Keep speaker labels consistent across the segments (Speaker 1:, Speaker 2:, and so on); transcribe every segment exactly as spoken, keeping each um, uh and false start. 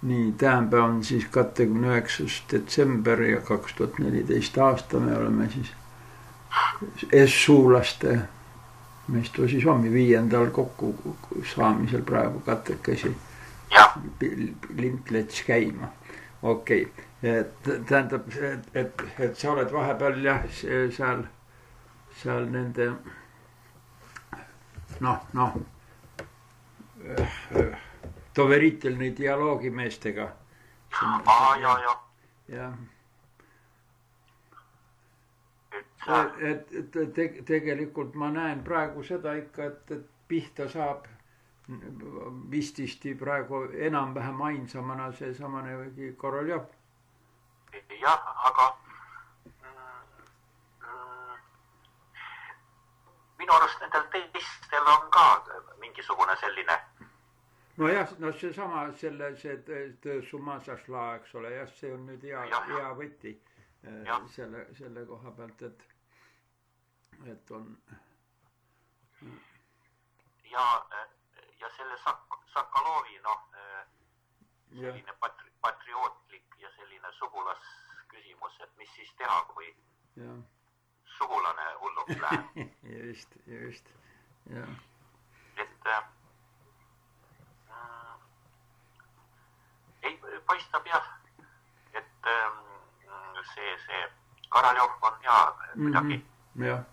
Speaker 1: nii, tähenpäev on siis kakskümmend üheksas detsember ja kaks tuhat neliteist aasta me oleme siis S-suulaste, meist on siis hommi viiendal kokku saamisel praegu katekesi lintlets käima. Okei, et tähendab, et, et, et sa oled vahepeal jah, seal, seal nende noh, noh Toveritelni dialoogimeestega.
Speaker 2: Aa, joo, joo.
Speaker 1: Ja. Et, et te, tegelikult ma näen praegu seda ikka, et, et pihta saab vististi praegu enam-vähem ainsamana see samane Koroljov.
Speaker 2: Jah, aga mm, minu arust nendel teistel on ka mingisugune selline.
Speaker 1: No jah, no see sama, selle, see Sumasasla, eks ole, jah, see on nüüd hea, hea võti ja. selle, selle koha pealt, et, et on.
Speaker 2: Ja, ja selle Sak- Sakalovi, noh, selline patri, patriootlik ja selline sugulasküsimus, et mis siis teha, kui ja. Sugulane hulluks läheb.
Speaker 1: just, just, ja.
Speaker 2: Et ei paistab jah, et see, see Koroljov on ja midagi.
Speaker 1: Mm-hmm, jah.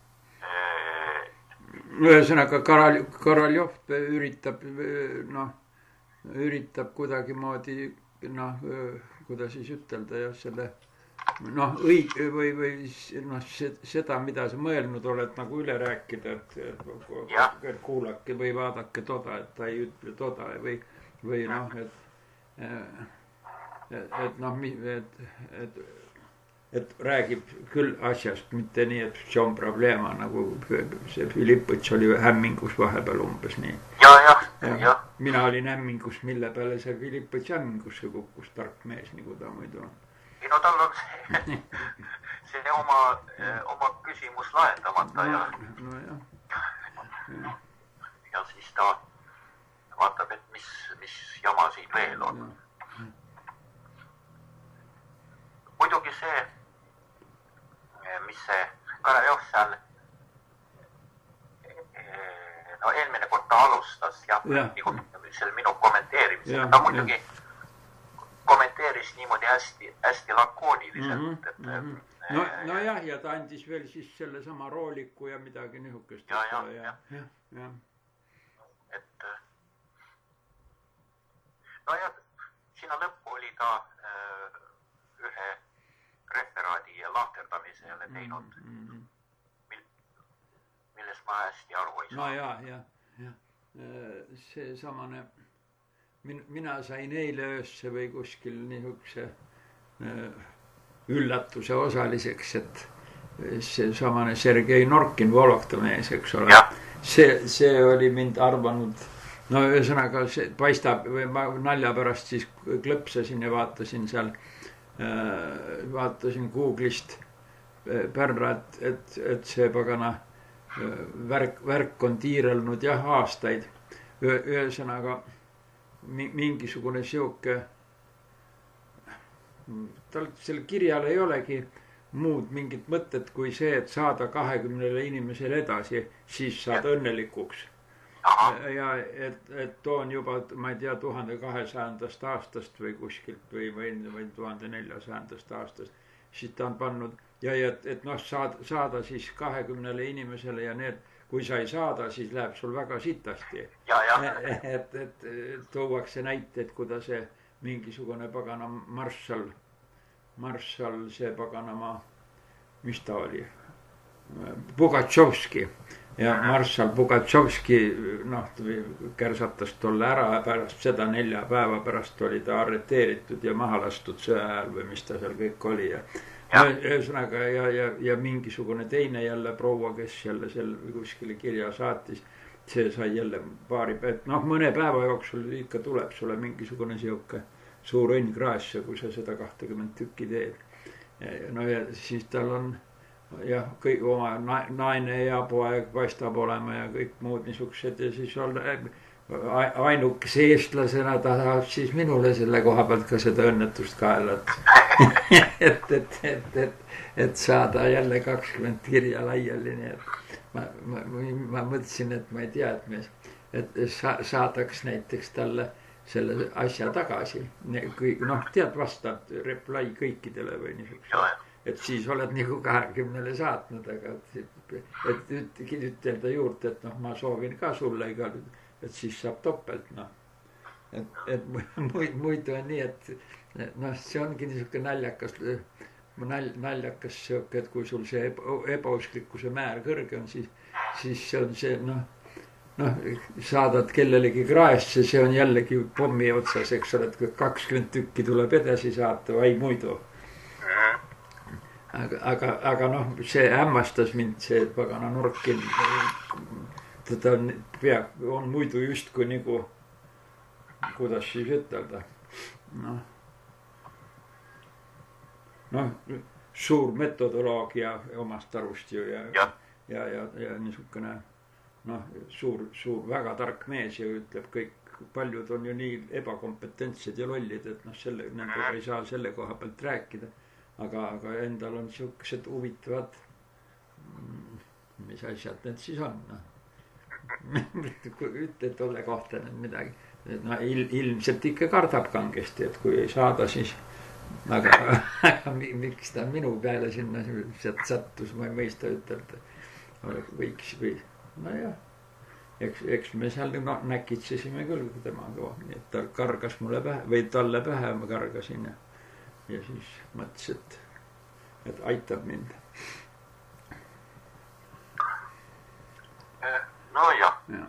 Speaker 1: Ühesõnaga Koroljov üritab, noh, üritab kuidagimoodi, noh, kuidas siis ütelda jah, selle, noh, õig, või, või noh, seda, mida sa mõelnud oled, nagu üle rääkida, et, et kuulake või vaadake toda, et ta ei ütle toda või, või noh, et et, et noh, et, et, et räägib küll asjast, mitte nii, et see on probleema, nagu see Filippõts oli hämmingus vahepeal umbes nii.
Speaker 2: Ja, jah, jah.
Speaker 1: Mina olin hämmingus, mille peale see Filippõts hämmingusse kukkus, tark mees, nagu ta muidu on.
Speaker 2: No tal on see, see oma, oma küsimus lahendamata
Speaker 1: no,
Speaker 2: ja,
Speaker 1: no, ja.
Speaker 2: ja siis ta vaatab, et mis, mis jama siin veel on. Ja. Muidugi see, mis see Koroljov seal, no eelmine kord ta alustas ja, ja. Selle minu kommenteerimisega, ta muidugi ja. Kommenteeris niimoodi hästi, hästi lakooniliselt.
Speaker 1: Mm-hmm, et, mm-hmm. No, no jah, ja ta andis veel siis selle sama rooliku ja midagi nihukest.
Speaker 2: Ja, ja,
Speaker 1: ja, ja. ja.
Speaker 2: Et no ja sinna lõppu oli ta äh, ühe referaadi ja lahterdamisele teinud, mm-hmm. mil, milles ma hästi aru ei saa.
Speaker 1: No ja, ja, ja. See samane, min, mina sain eile öösse või kuskil nihukese äh, üllatuse osaliseks, et see samane Sergei Norkin, Volokta mees, eks ole. See, see oli mind arvanud. No ühesõnaga see paistab, või ma nalja pärast siis klõpsasin ja vaatasin seal, vaatasin Google'ist pärra, et, et, et see pagana värk, värk on tiirelnud jah aastaid. Ühesõnaga mingisugune siuke, tal selle kirjal ei olegi muud mingit mõtet kui see, et saada kahekümnele inimesele edasi, siis saad õnnelikuks. Ja et, et toon juba, ma ei tea, tuhande kahesajandast aastast või kuskilt või, või, või tuhande neljasajandast aastast, siis ta on pannud ja, ja et, et noh, saada, saada siis kahekümnele inimesele ja need, kui sa ei saada, siis läheb sul väga sitasti.
Speaker 2: Ja, ja.
Speaker 1: Et, et tuuakse näite, et kuidas see mingisugune pagana marssal, marssal see paganama, mis ta oli, Pugatšovski. Ja marssal Pugatšovski, noh, kärsatas tolle ära ja pärast seda nelja päeva pärast oli ta arreteeritud ja maha lastud sõja ajal või mis ta seal kõik oli. Ja, ja. Ühesõnaga ja, ja, ja mingisugune teine jälle proua, kes jälle selle kuskile kirja saatis, see sai jälle paari, et noh, mõne päeva jooksul ikka tuleb sulle mingisugune siuke suur õnnkraas, kui sa seda kahtekümmend tükki teed. No ja siis tal on jah, kõik oma naine ja poeg paistab olema ja kõik muud niisugused ja siis on, ainukese eestlasena ta tahab siis minule selle koha pealt ka seda õnnetust kaela, et, et, et, et, et, et saada jälle kakskümmend kirja laiali, nii et ma, ma, ma mõtlesin, et ma ei tea, et me, et sa, saadaks näiteks talle selle asja tagasi, kui noh, tead, vastab reply kõikidele või niisuguse, et siis oled nagu kahekümnele saatnud, aga et, et, et ütelda juurde, et noh, ma soovin ka sulle igal, et siis saab topelt, noh. Et, et muidu on nii, et noh, see ongi niisugune naljakas, naljakas siuke, et kui sul see ebausklikkuse määr kõrge on, siis, siis see on see, noh, noh, saadad kellelegi kraesse, see on jällegi pommi otsas, eks ole, et kui kakskümmend tükki tuleb edasi saata, vai muidu. Aga, aga, aga noh, see hämmastas mind, see pagana nurkin, teda on, pea, on muidu just kui nagu, kuidas siis ütelda, noh, noh, suur metodoloogia omast arust ju ja, ja, ja, ja, ja niisugune, noh, suur, suur, väga tark mees ja ütleb kõik, paljud on ju nii ebakompetentsed ja lollid, et noh, selle, nendega ei saa selle koha pealt rääkida. Aga, aga endal on siuksed huvitavad, mis asjad need siis on, noh. Ütle tolle kohta nüüd midagi. No, il, ilmselt ikka kardab kangesti, et kui ei saada, siis aga, aga miks ta minu peale sinna sealt sattus, ma ei mõista ütelda. Võiks või, no jah, eks, eks me seal no, näkitsesime küll temaga, nii et ta kargas mulle pähe, või talle pähe ma kargasin ja ja siis mõtles, et, et aitab mind.
Speaker 2: No jah.
Speaker 1: Ja.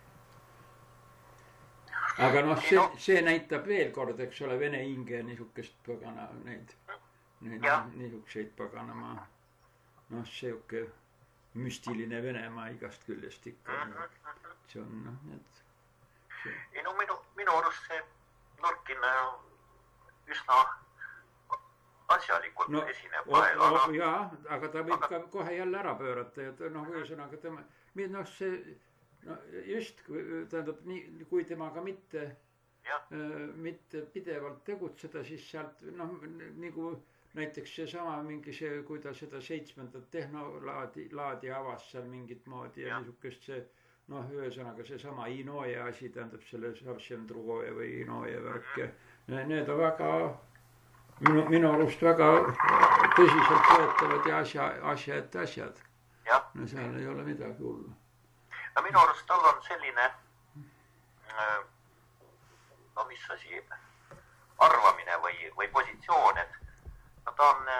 Speaker 1: Aga noh, see, see näitab veel kord, eks ole, vene hinge niisugust pagana, neid, neid niisugseid pagana ma, noh, seeuke müstiline Venemaa igast küljest ikka. See on, noh, need. See.
Speaker 2: Ei no minu, minu arust see Nurkin üsna asjalikult no, esineb vahel, aga...
Speaker 1: Jaa, aga ta võib aga... ka kohe jälle ära pöörata ja noh, ühesõnaga tema, noh see, no just, tähendab, nii, kui temaga mitte, äh, mitte pidevalt tegutseda, siis sealt, noh, nagu näiteks seesama mingi see, kui ta seda seitsmendat tehnolaadi laadi avas seal mingit moodi ja, ja niisugust see, noh, ühesõnaga seesama Inoje asi, tähendab selle Savsendrugoje või Inoje värk ja need on väga Minu, minu arust väga tõsiselt võetavad ja asja, asja ette asjad. No seal ei ole midagi hullu.
Speaker 2: No minu arust tal on selline, no mis asi, arvamine või, või positsioon, et no ta on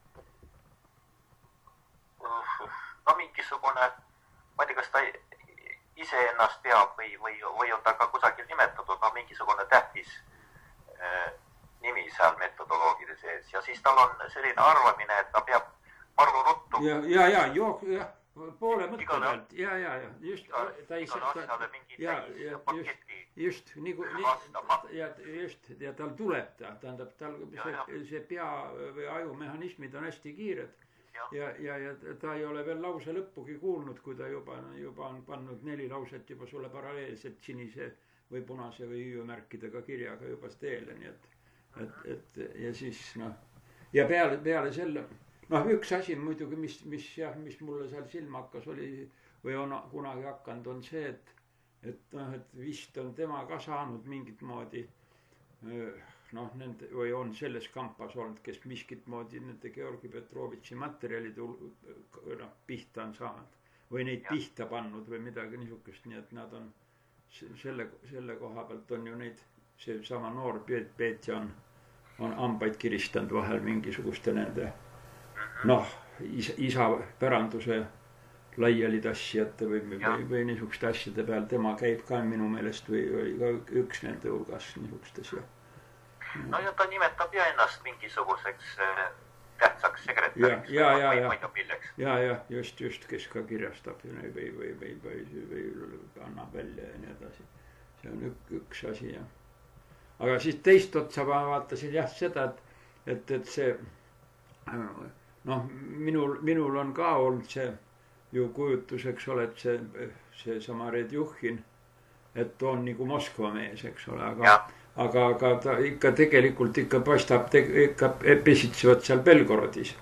Speaker 2: no mingisugune, ma ei tea, kas ta ise ennast peab või, või, või on ta ka kusagil nimetatud, no mingisugune tähtis nimi seal metodoloogide sees ja siis tal on selline arvamine, et ta peab maru ruttu.
Speaker 1: Ja, ja, ja, jo, ja, poole mõtte pealt, ja, ja, ja, just, ta ei saa, ja, ja, just, just, nagu, ja, just, ja tal tuleb ta, tähendab, tal see, see pea või ajumehhanismid on hästi kiired ja, ja, ja ta ei ole veel lause lõppugi kuulnud, kui ta juba, juba on pannud neli lauset juba sulle paralleelselt sinise või punase või hüüumärkidega kirjaga juba teele, nii et Et, et ja siis noh ja peale, peale selle noh üks asi muidugi mis, mis jah, mis mulle seal silma hakkas oli või on kunagi hakanud on see, et et noh, et vist on tema ka saanud mingit moodi noh, nende või on selles kampas olnud, kes miskit moodi nende Georgi Petrovitši materjalid noh, pihta on saanud või neid pihta pannud või midagi niisugust, nii et nad on selle, selle koha pealt on ju neid see sama noor Peetja on, on ambaid kiristanud vahel mingisuguste nende noh, isa, isa päranduse laialitassijate või, või, või niisuguste asjade peal. Tema käib ka minu meelest või oli ka üks nende hulgas niisugustes. Ja.
Speaker 2: No ja ta nimetab ja ennast mingisuguseks tähtsaks sekretäriks
Speaker 1: ja, ja,
Speaker 2: või
Speaker 1: ja,
Speaker 2: ma ei tea milleks.
Speaker 1: Ja, ja, just, just, kes ka kirjastab või, või, või, või, või, või annab välja ja nii edasi. See on ük, üks asi, jah. Aga siis teist otsa ma vaatasin jah seda, et, et, et see, noh, minul, minul on ka olnud see ju kujutus, eks ole, et see, see sama Redjuhhin et ta on nagu Moskva mees, eks ole, aga, aga, aga ta ikka tegelikult ikka paistab, te, ikka pesitsevad seal Belgorodis.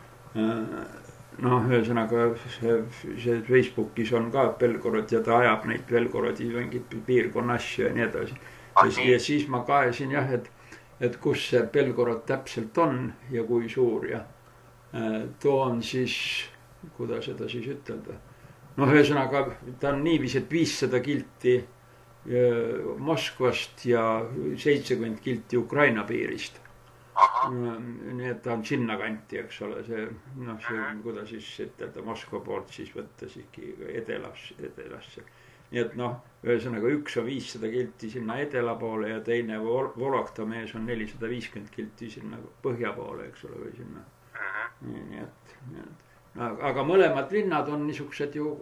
Speaker 1: Noh, ühesõnaga see, see Facebookis on ka Belgorod ja ta ajab neid Belgorodi mingit piirkonna asju ja nii edasi. Ja, ja siis ma kaesin jah, et, et kus see Belgorod täpselt on ja kui suur ja too on siis, kuidas seda siis ütelda. Noh, ühesõnaga ta on niivis, et viissada kilti Moskvast ja seitsekümmend kilti Ukraina piirist. Nii et ta on sinna kanti, eks ole, see, noh, see, kuidas siis ütelda Moskva poolt siis võttes ikki edelasse, edelasse. Nii et noh, ühesõnaga üks on viissada kilti sinna edela poole ja teine Volokta mees on nelisada viiskümmend kilti sinna põhja poole, eks ole, või sinna. Nii, nii et, nii et. Aga mõlemad linnad on niisugused ju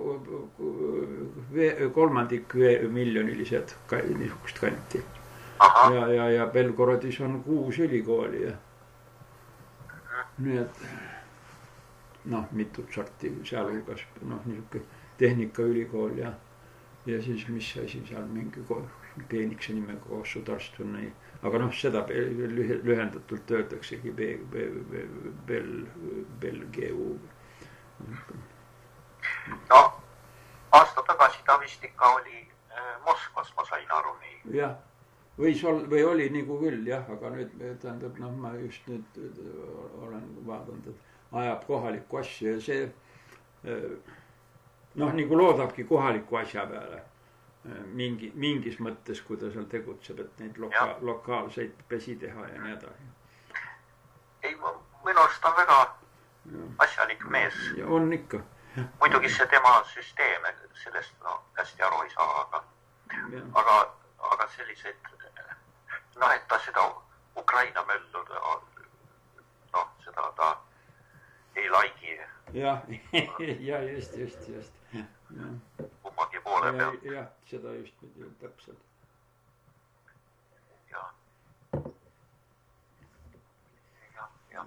Speaker 1: kolmandik miljonilised niisugust kanti. Ja, ja, ja Belgorodis on kuus ülikooli ja nii et noh, mitut sorti seal hulgas, noh, niisuke tehnikaülikool ja ja siis mis asi seal mingi peenikse nimega Gossudarstv on nii, aga noh, seda lühendatult öeldaksegi Belgeu.
Speaker 2: No, aasta tagasi ta vist ikka oli Moskvas, ma sain aru nii.
Speaker 1: Jah, võis ol, või oli nagu küll, jah, aga nüüd tähendab, noh, ma just nüüd olen vaadanud, et ajab kohalikku asju ja see noh, nagu loodabki kohaliku asja peale mingi, mingis mõttes, kui ta seal tegutseb, et neid loka, lokaalseid pesi teha ja nii edasi.
Speaker 2: Ei, minu arust on väga ja. Asjalik mees.
Speaker 1: Ja on ikka.
Speaker 2: Muidugi see tema süsteem, sellest no, hästi aru ei saa, aga, aga, aga sellised, noh, et ta seda Ukraina möllu, noh, seda ta ei laigi.
Speaker 1: Ja, ja just, just, just.
Speaker 2: Kummagi poole pealt.
Speaker 1: Ja, seda just täpselt.
Speaker 2: Ja. Ja, ja.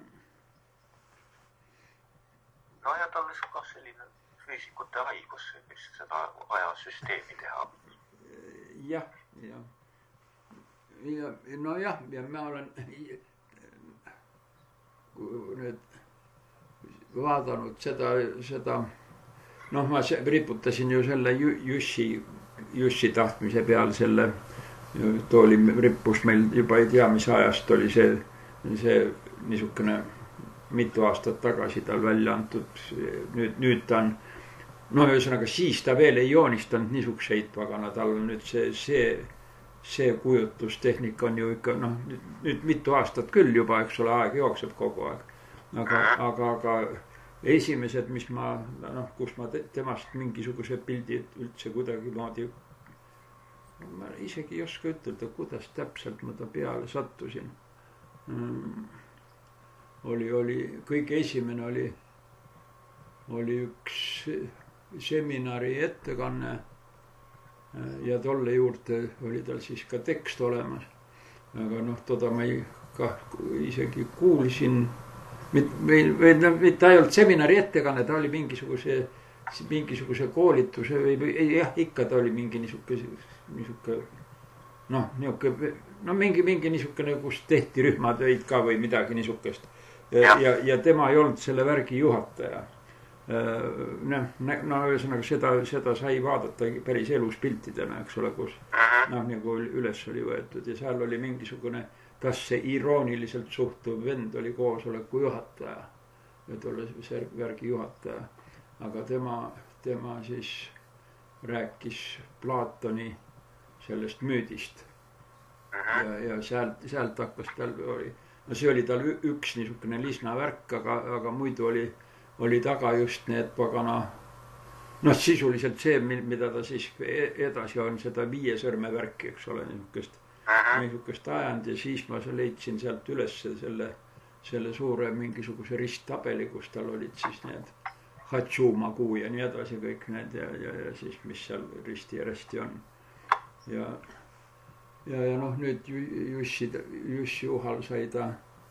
Speaker 2: No ja tal on ka selline füüsikute haigus, mis seda vaja süsteemi teha.
Speaker 1: Jah, jah. Ja, no jah, ja ma olen nüüd vaadanud seda, seda, noh, ma riputasin ju selle Jussi, Jussi tahtmise peal selle, too oli, rippus meil juba ei tea, mis ajast oli see, see niisugune mitu aastat tagasi tal välja antud, nüüd, nüüd ta on, no ühesõnaga siis ta veel ei joonistanud niisugseid, aga tal on nüüd see, see, see kujutustehnika on ju ikka, noh, nüüd mitu aastat küll juba, eks ole, aeg jookseb kogu aeg. Aga, aga, aga esimesed, mis ma, noh, kus ma temast mingisuguse pildi üldse kuidagi moodi, ma isegi ei oska ütelda, kuidas täpselt ma ta peale sattusin. Mm. Oli, oli, kõige esimene oli, oli üks seminari ettekanne ja tolle juurde oli tal siis ka tekst olemas. Aga noh, toda ma ei, ka isegi kuulsin, või, või no, ta ei olnud seminari ettekanne, ta oli mingisuguse, mingisuguse koolituse või, või jah, ikka ta oli mingi niisuke, niisuke, noh, niisuke, no mingi, mingi niisukene, kus tehti rühmatöid ka või midagi niisukest. Ja, ja, ja tema ei olnud selle värgi juhataja. No, no ühesõnaga seda, seda sai vaadata päris elus piltidena, eks ole, kus noh, nagu üles oli võetud ja seal oli mingisugune, tas see irooniliselt suhtuv vend oli koosoleku juhataja, et olla see värgi juhataja. Aga tema, tema siis rääkis Platoni sellest müüdist ja, ja sealt, sealt hakkas tal oli no see oli tal üks niisugune lisna värk, aga, aga muidu oli, oli taga just need pagana, noh, sisuliselt see, mida ta siis edasi on, seda viie sõrme värki, eks ole, niisugust, niisugust ajand ja siis ma leidsin sealt üles selle, selle suure mingisuguse risttabeli, kus tal olid siis need Hatšumakuu ja nii edasi kõik need ja, ja, ja siis mis seal risti järjesti on. Ja Ja, ja noh, nüüd Jussi, Jussi Uhal sai ta,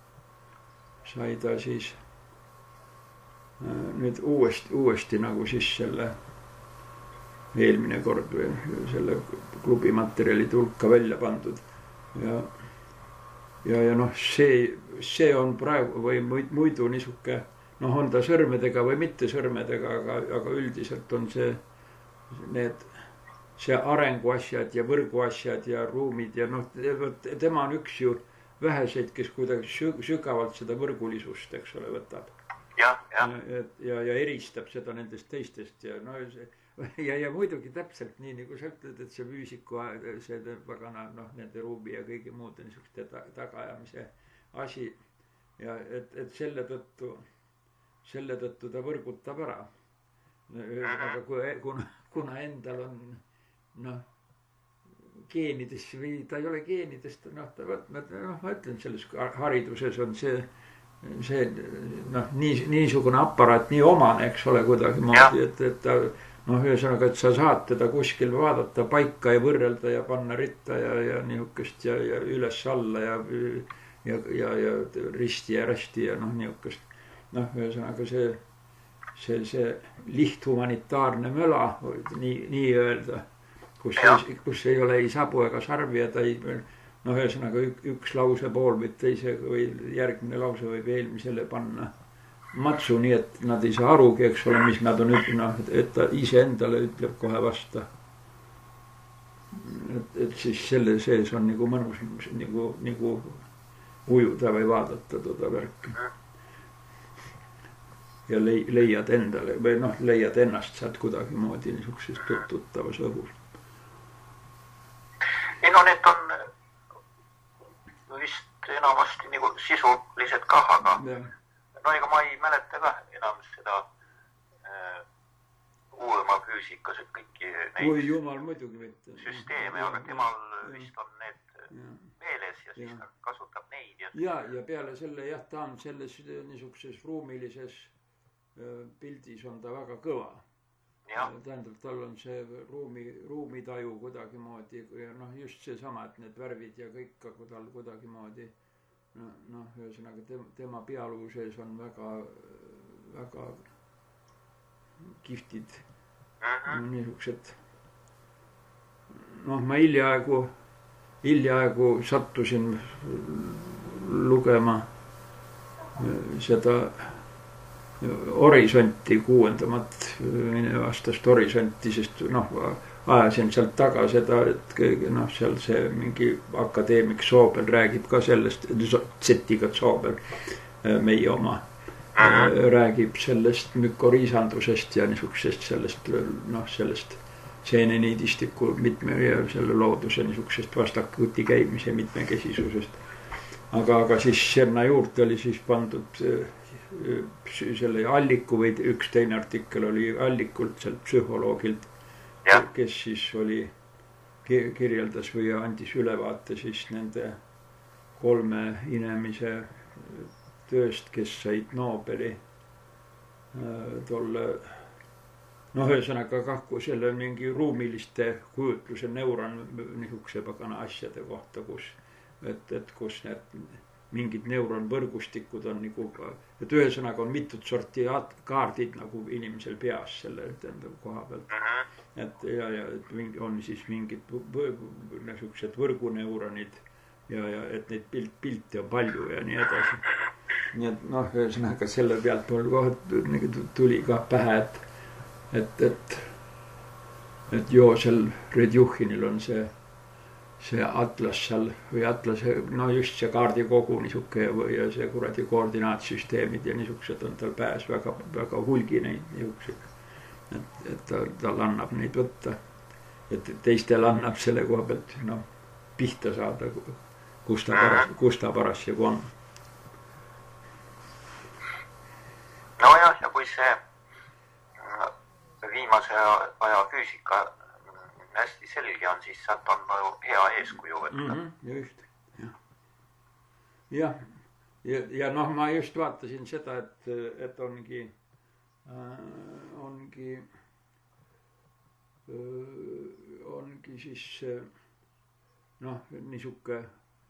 Speaker 1: sai ta siis nüüd uuesti, uuesti nagu siis selle eelmine kord või selle klubi materjalide hulka välja pandud. Ja, ja, ja noh, see, see on praegu või muidu niisuke, noh, on ta sõrmedega või mitte sõrmedega, aga, aga üldiselt on see, need, see arenguasjad ja võrguasjad ja ruumid ja noh, tema on üks ju väheseid, kes kuidagi sügavalt seda võrgulisust, eks ole, võtab.
Speaker 2: Ja, ja.
Speaker 1: Ja, ja, ja eristab seda nendest teistest ja no see, ja, ja muidugi täpselt nii, nagu sa ütled, et see füüsiku, see pagana, noh, nende ruumi ja kõigi muude niisuguste tagaajamise asi ja et, et selle tõttu, selle tõttu ta võrgutab ära. Aga kui, kuna, kuna endal on, noh, geenidest või ta ei ole geenidest, noh, ta, noh, ma ütlen, selles hariduses on see see, noh, nii, niisugune aparaat nii omane, eks ole, kuidagi moodi, et, et ta, noh, ühesõnaga, et sa saad teda kuskil vaadata paika ja võrrelda ja panna ritta ja, ja niisugust ja, ja üles alla ja, ja, ja, ja risti ja rästi ja noh, niisugust. Noh, ühesõnaga see, see, see lihthumanitaarne möla, nii, nii öelda, kus, ei, kus ei ole ei sabu ega sarvi ja ta ei, noh, ühesõnaga üks lause pool või teise või järgmine lause võib eelmisele panna matsu, nii et nad ei saa arugi, eks ole, mis nad on ütlema, et ta ise endale ütleb kohe vasta. Et, et siis selle sees on nagu mõnus nagu, nagu ujuda või vaadata toda värki. Ja leiad endale või noh, leiad ennast saad kuidagi moodi niisugusest tuttavas õhus.
Speaker 2: Ei no need on vist enamasti nagu sisulised kah, aga ja. No ega ma ei mäleta ka enam seda äh, uuema füüsikas, et kõiki neid
Speaker 1: Oi, jumal, muidugi mitte.
Speaker 2: Süsteeme, ja, aga temal ja, vist on need ja. Meeles ja siis ja. Ta kasutab neid. Ja,
Speaker 1: ja, ja peale selle jah, ta on selles niisuguses ruumilises äh, pildis on ta väga kõva. Ja. Tähendab, tal on see ruumi, ruumitaju kuidagi moodi ja noh, just see sama, et need värvid ja kõik ka tal kuidagi moodi noh, no, ühesõnaga tema, tema pealuu sees on väga, väga kihtid no, niisugused. Noh, ma hiljaaegu, hiljaaegu sattusin lugema seda horisonti kuuendamat aastast horisonti, sest noh, ajasin sealt taga seda, et noh, seal see mingi akadeemik Soobel räägib ka sellest, Z-iga Soobel, meie oma, räägib sellest mükoriisandusest ja niisugusest sellest, noh, sellest seeneniidistiku mitme ja selle looduse niisugusest vastakuti käimise mitmekesisusest. Aga, aga siis sinna juurde oli siis pandud selle Alliku või üks teine artikkel oli Allikult sealt psühholoogilt, ja. Kes siis oli, kirjeldas või andis ülevaate siis nende kolme inimese tööst, kes said Nobeli tolle, noh, ühesõnaga kahku selle mingi ruumiliste kujutluse neuron niisuguse pagana asjade kohta, kus, et, et kus need mingid neuronvõrgustikud on nagu, et ühesõnaga on mitut sorti kaardid nagu inimesel peas selle tähendab koha pealt. Et ja, ja et on siis mingid niisugused võrguneuronid ja, ja et neid pilt, pilte on palju ja nii edasi. Nii et noh, ühesõnaga selle pealt mul kohe tuli ka pähe, et, et, et, et Joosel Redjuhinil on see see atlas seal või atlase, no just see kaardikogu niisuke ja see kuradi koordinaatsüsteemid ja niisugused on tal pääs väga, väga hulgi neid niisugused. Et, et ta, tal annab neid võtta. Et teistel annab selle koha pealt no, pihta saada, kus ta, paras, kus ta parasjagu on.
Speaker 2: No jah, ja kui see viimase aja füüsika hästi selge on, siis sealt on hea eeskuju võtta.
Speaker 1: Mm-hmm, just, jah. Ja, ja, ja noh, ma just vaatasin seda, et, et ongi, äh, ongi, äh, ongi siis noh, niisuke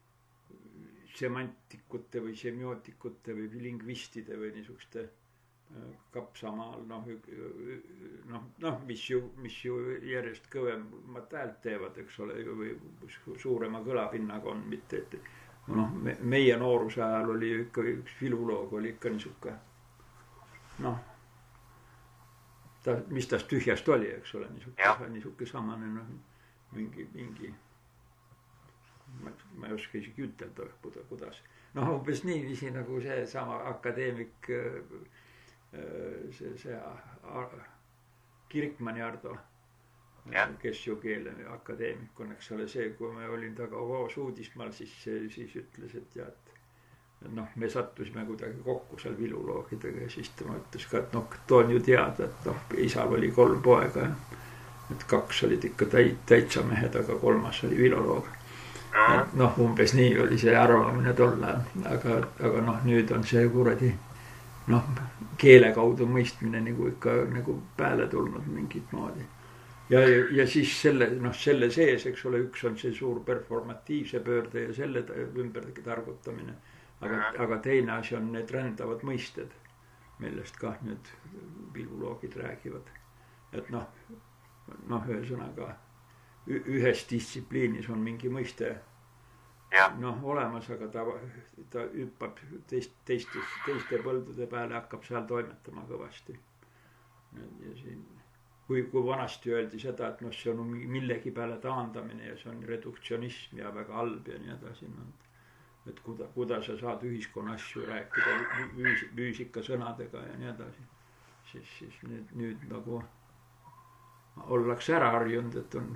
Speaker 1: semantikute või semiootikute või lingvistide või niisuguste Kapsamaal, noh, noh, noh, mis ju, mis ju järjest kõvemat häält teevad, eks ole, või suurema kõlapinnaga on, mitte, et noh, me, meie nooruse ajal oli ikka üks filuloog, oli ikka niisuke, noh, ta, mis tast tühjast oli, eks ole, niisuke, niisuke samane, noh, mingi, mingi, ma, ma ei oska isegi ütelda, kuidas. Noh, umbes niiviisi nagu see sama akadeemik see, see Kirkmani Ardo, ja. Kes ju keele akadeemik on, eks ole, see, kui me olin taga Hoos uudismaal, siis, siis ütles, et ja, et noh, me sattusime kuidagi kokku seal viluloogidega ja siis tema ütles ka, et noh, toon ju teada, et noh, isal oli kolm poega ja et kaks olid ikka täit, täitsa mehed, aga kolmas oli viluloog. Et noh, umbes nii oli see arvamine tolle, aga, aga noh, nüüd on see kuradi noh, keele kaudu mõistmine nagu ikka nagu pääle tulnud mingit moodi. Ja, ja siis selle, noh, selle sees, eks ole, üks on see suur performatiivse pöörde ja selle ümber targutamine. Aga, aga teine asi on need rändavad mõisted, millest ka nüüd viluloogid räägivad. Et noh, noh, ühesõnaga ühes distsipliinis on mingi mõiste noh, olemas, aga ta, ta hüppab teist, teistes, teiste põldude peale, hakkab seal toimetama kõvasti. Ja siin, kui, kui vanasti öeldi seda, et noh, see on millegi peale taandamine ja see on reduktsionism ja väga halb ja nii edasi. Et kuda, kuda sa saad ühiskonna asju rääkida füüs, füüsika sõnadega ja nii edasi. Siis, siis nüüd, nüüd nagu ollakse ära harjunud, et on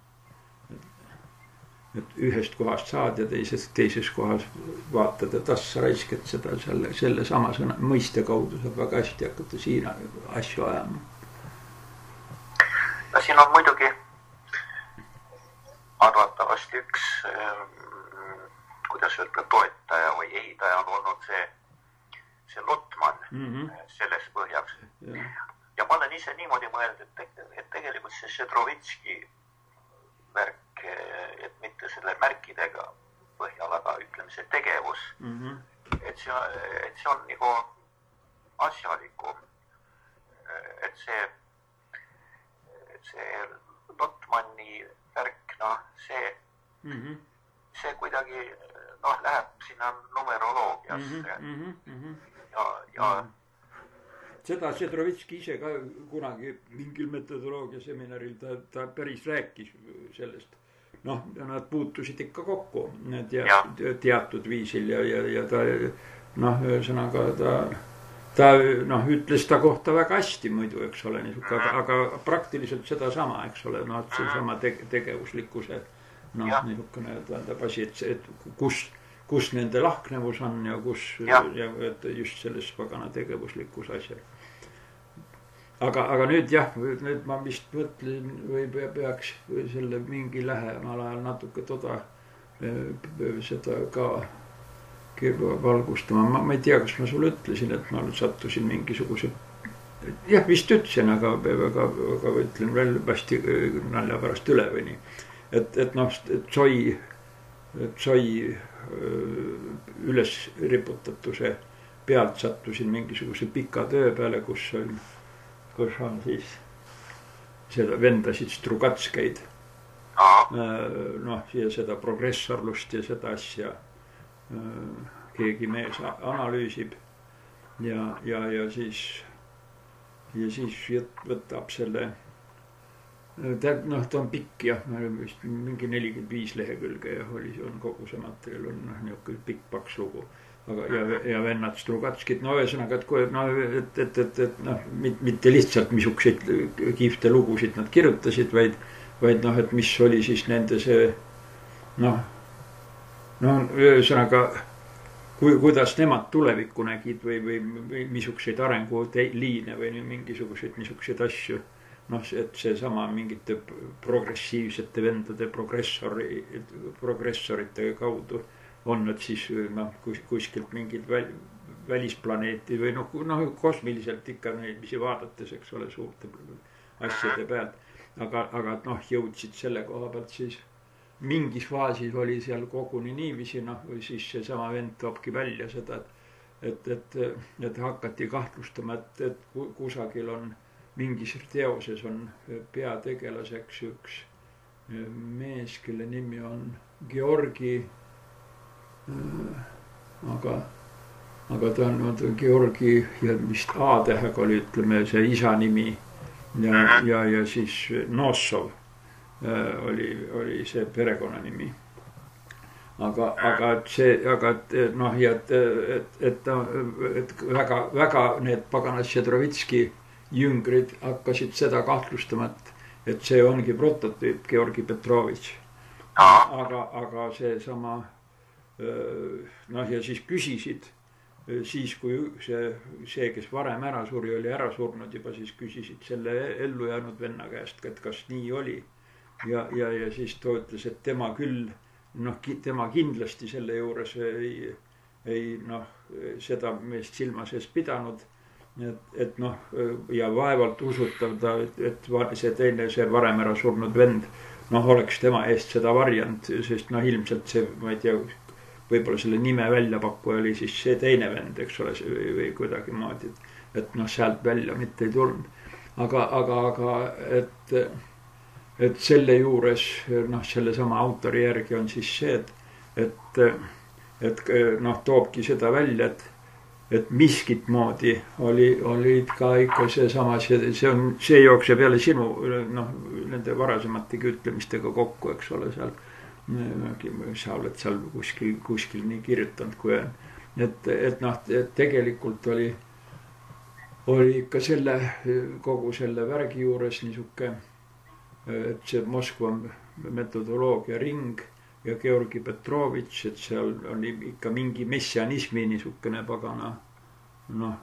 Speaker 1: et ühest kohast saad ja teises, teises kohas vaatad, et assa raisk, et seda selle, selle sama sõna, mõiste kaudu saab väga hästi hakata siin asju ajama.
Speaker 2: Ja siin on muidugi arvatavasti üks, kuidas öelda, toetaja või ehitaja on olnud see, see Lotman mm-hmm. selles põhjaks. Ja. ja ma olen ise niimoodi mõelnud, et, et tegelikult see Šedrovitski värk, et mitte selle märkidega põhjal, aga ütleme see tegevus, mm-hmm. et, see, et see on nagu asjalikum, et see, et see Lotmani värk, noh, see, mm-hmm. see kuidagi, noh, läheb sinna numeroloogiasse mm-hmm. Mm-hmm. ja, ja mm-hmm.
Speaker 1: seda Šedrovitski ise ka kunagi mingil metodoloogia seminaril ta, ta päris rääkis sellest. Noh, nad puutusid ikka kokku need ja, teatud viisil ja, ja, ja ta, noh, ühesõnaga ta, ta, noh, ütles ta kohta väga hästi muidu, eks ole, niisuke, aga, aga praktiliselt seda sama, eks ole, noh, see sama tege, tegevuslikkuse, noh, niisugune tähendab asi, et, et kus, kus nende lahknevus on ja kus, ja, ja et just selles pagana tegevuslikkus asjal. Aga, aga nüüd jah, nüüd ma vist mõtlen või peaks selle mingi lähemal ajal natuke toda seda ka valgustama. Ma, ma ei tea, kas ma sulle ütlesin, et ma sattusin mingisuguse, jah, vist ütlesin, aga, aga, aga ütlen veel vasti nalja pärast üle või nii. Et, et noh, Tsoi, Tsoi üles riputatuse pealt sattusin mingisuguse pika töö peale, kus on kus on siis seda vendasid Strugatskeid noh, ja seda progressorlust ja seda asja keegi mees analüüsib ja, ja, ja siis ja siis võtab selle ta, noh, ta on pikk jah, vist mingi nelikümmend viis lehekülge ja oli, on kogu see materjal on noh, niisugune pikk paks lugu. Aga ja, ja vennad Strugatskid, no ühesõnaga, et, kui, no, et, et, et, et noh, mitte lihtsalt misukseid kihvte lugusid nad kirjutasid, vaid, vaid noh, et mis oli siis nende see, noh, no ühesõnaga, kui, kuidas nemad tulevikku nägid või, või, või misukseid arenguteliine või mingisuguseid misukseid asju, noh, et see sama mingite progressiivsete vendade progressori, progressorite kaudu on nad siis noh, kuskilt mingid väl, välisplaneeti või noh, noh, kosmiliselt ikka neidmisi vaadates, eks ole, suurte asjade pealt. Aga, aga noh, jõudsid selle koha pealt siis mingis faasis oli seal koguni niiviisi, noh, või siis see sama vend toobki välja seda, et, et, et, et hakati kahtlustama, et, et kusagil on mingis teoses on peategelaseks üks mees, kelle nimi on Georgi, aga, aga ta on Georgi ja vist A-tähega oli, ütleme, see isa nimi ja, ja, ja siis Nossov oli, oli see perekonnanimi. Aga, aga et see, aga et noh, ja et, et, et, et väga, väga need paganas Šedrovitski jüngrid hakkasid seda kahtlustama, et, et see ongi prototüüp Georgi Petrovitš. Aga, aga see sama, noh ja siis küsisid, siis kui see, see, kes varem ära suri, oli ära surnud juba, siis küsisid selle ellu jäänud venna käest, et kas nii oli. Ja, ja, ja siis ta ütles, et tema küll, noh, tema kindlasti selle juures ei, ei noh, seda meest silma sees pidanud, et, et noh, ja vaevalt usutav ta, et, et see teine, see varem ära surnud vend, noh, oleks tema eest seda varjanud, sest noh, ilmselt see, ma ei tea, võib-olla selle nime väljapakkuja oli siis see teine vend, eks ole, või, või kuidagi moodi, et, et noh, sealt välja mitte ei tulnud. Aga, aga, aga, et et selle juures, noh, selle sama autori järgi on siis see, et, et, et noh, toobki seda välja, et, et miskit moodi oli, olid ka ikka see sama, see, see on, see jookseb jälle sinu, noh, nende varasemategi ütlemistega kokku, eks ole, seal, sa oled seal kuskil, kuskil nii kirjutanud, kui on, et, et noh, et tegelikult oli, oli ikka selle, kogu selle värgi juures niisuke, et see Moskva metodoloogia ring ja Georgi Petrovitš, et seal oli ikka mingi messianismi niisugune pagana, noh,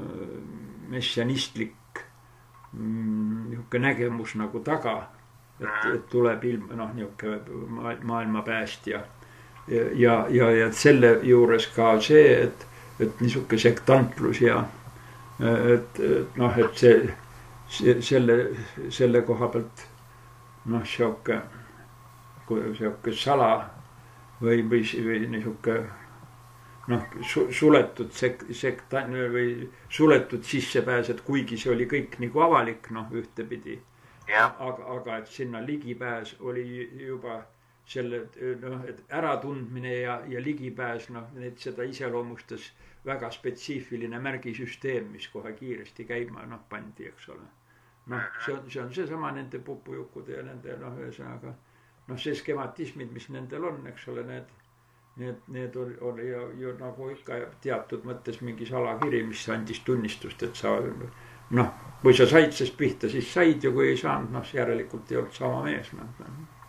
Speaker 1: messianistlik niisugune nägemus nagu taga, et, et tuleb ilm, noh, niisugune maailma päästja. Ja, ja, ja, ja selle juures ka see, et, et niisugune sektantlus ja et, et noh, et see, see, selle, selle koha pealt noh, sihuke, sihuke sala või, või, või niisugune noh, suletud sek-, sektan- või suletud sissepääs, et kuigi see oli kõik nagu avalik, noh, ühtepidi. Aga, aga et sinna ligipääs oli juba selle, noh, et äratundmine ja, ja ligipääs, noh, need seda iseloomustas väga spetsiifiline märgisüsteem, mis kohe kiiresti käima, noh, pandi, eks ole. Noh, see on, see on seesama nende pupujukkude ja nende, noh, ühesõnaga, noh, see skematismid, mis nendel on, eks ole, need, need, need oli, oli ju, ju nagu ikka teatud mõttes mingi salakiri, mis andis tunnistust, et sa, noh, kui sa said sest pihta, siis said ja kui ei saanud, noh, järelikult ei olnud sama mees, noh.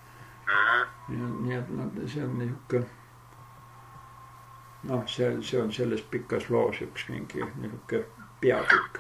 Speaker 1: Nii et, noh, see on niisugune, noh, see, see on selles pikas loos üks mingi niisugune peatükk.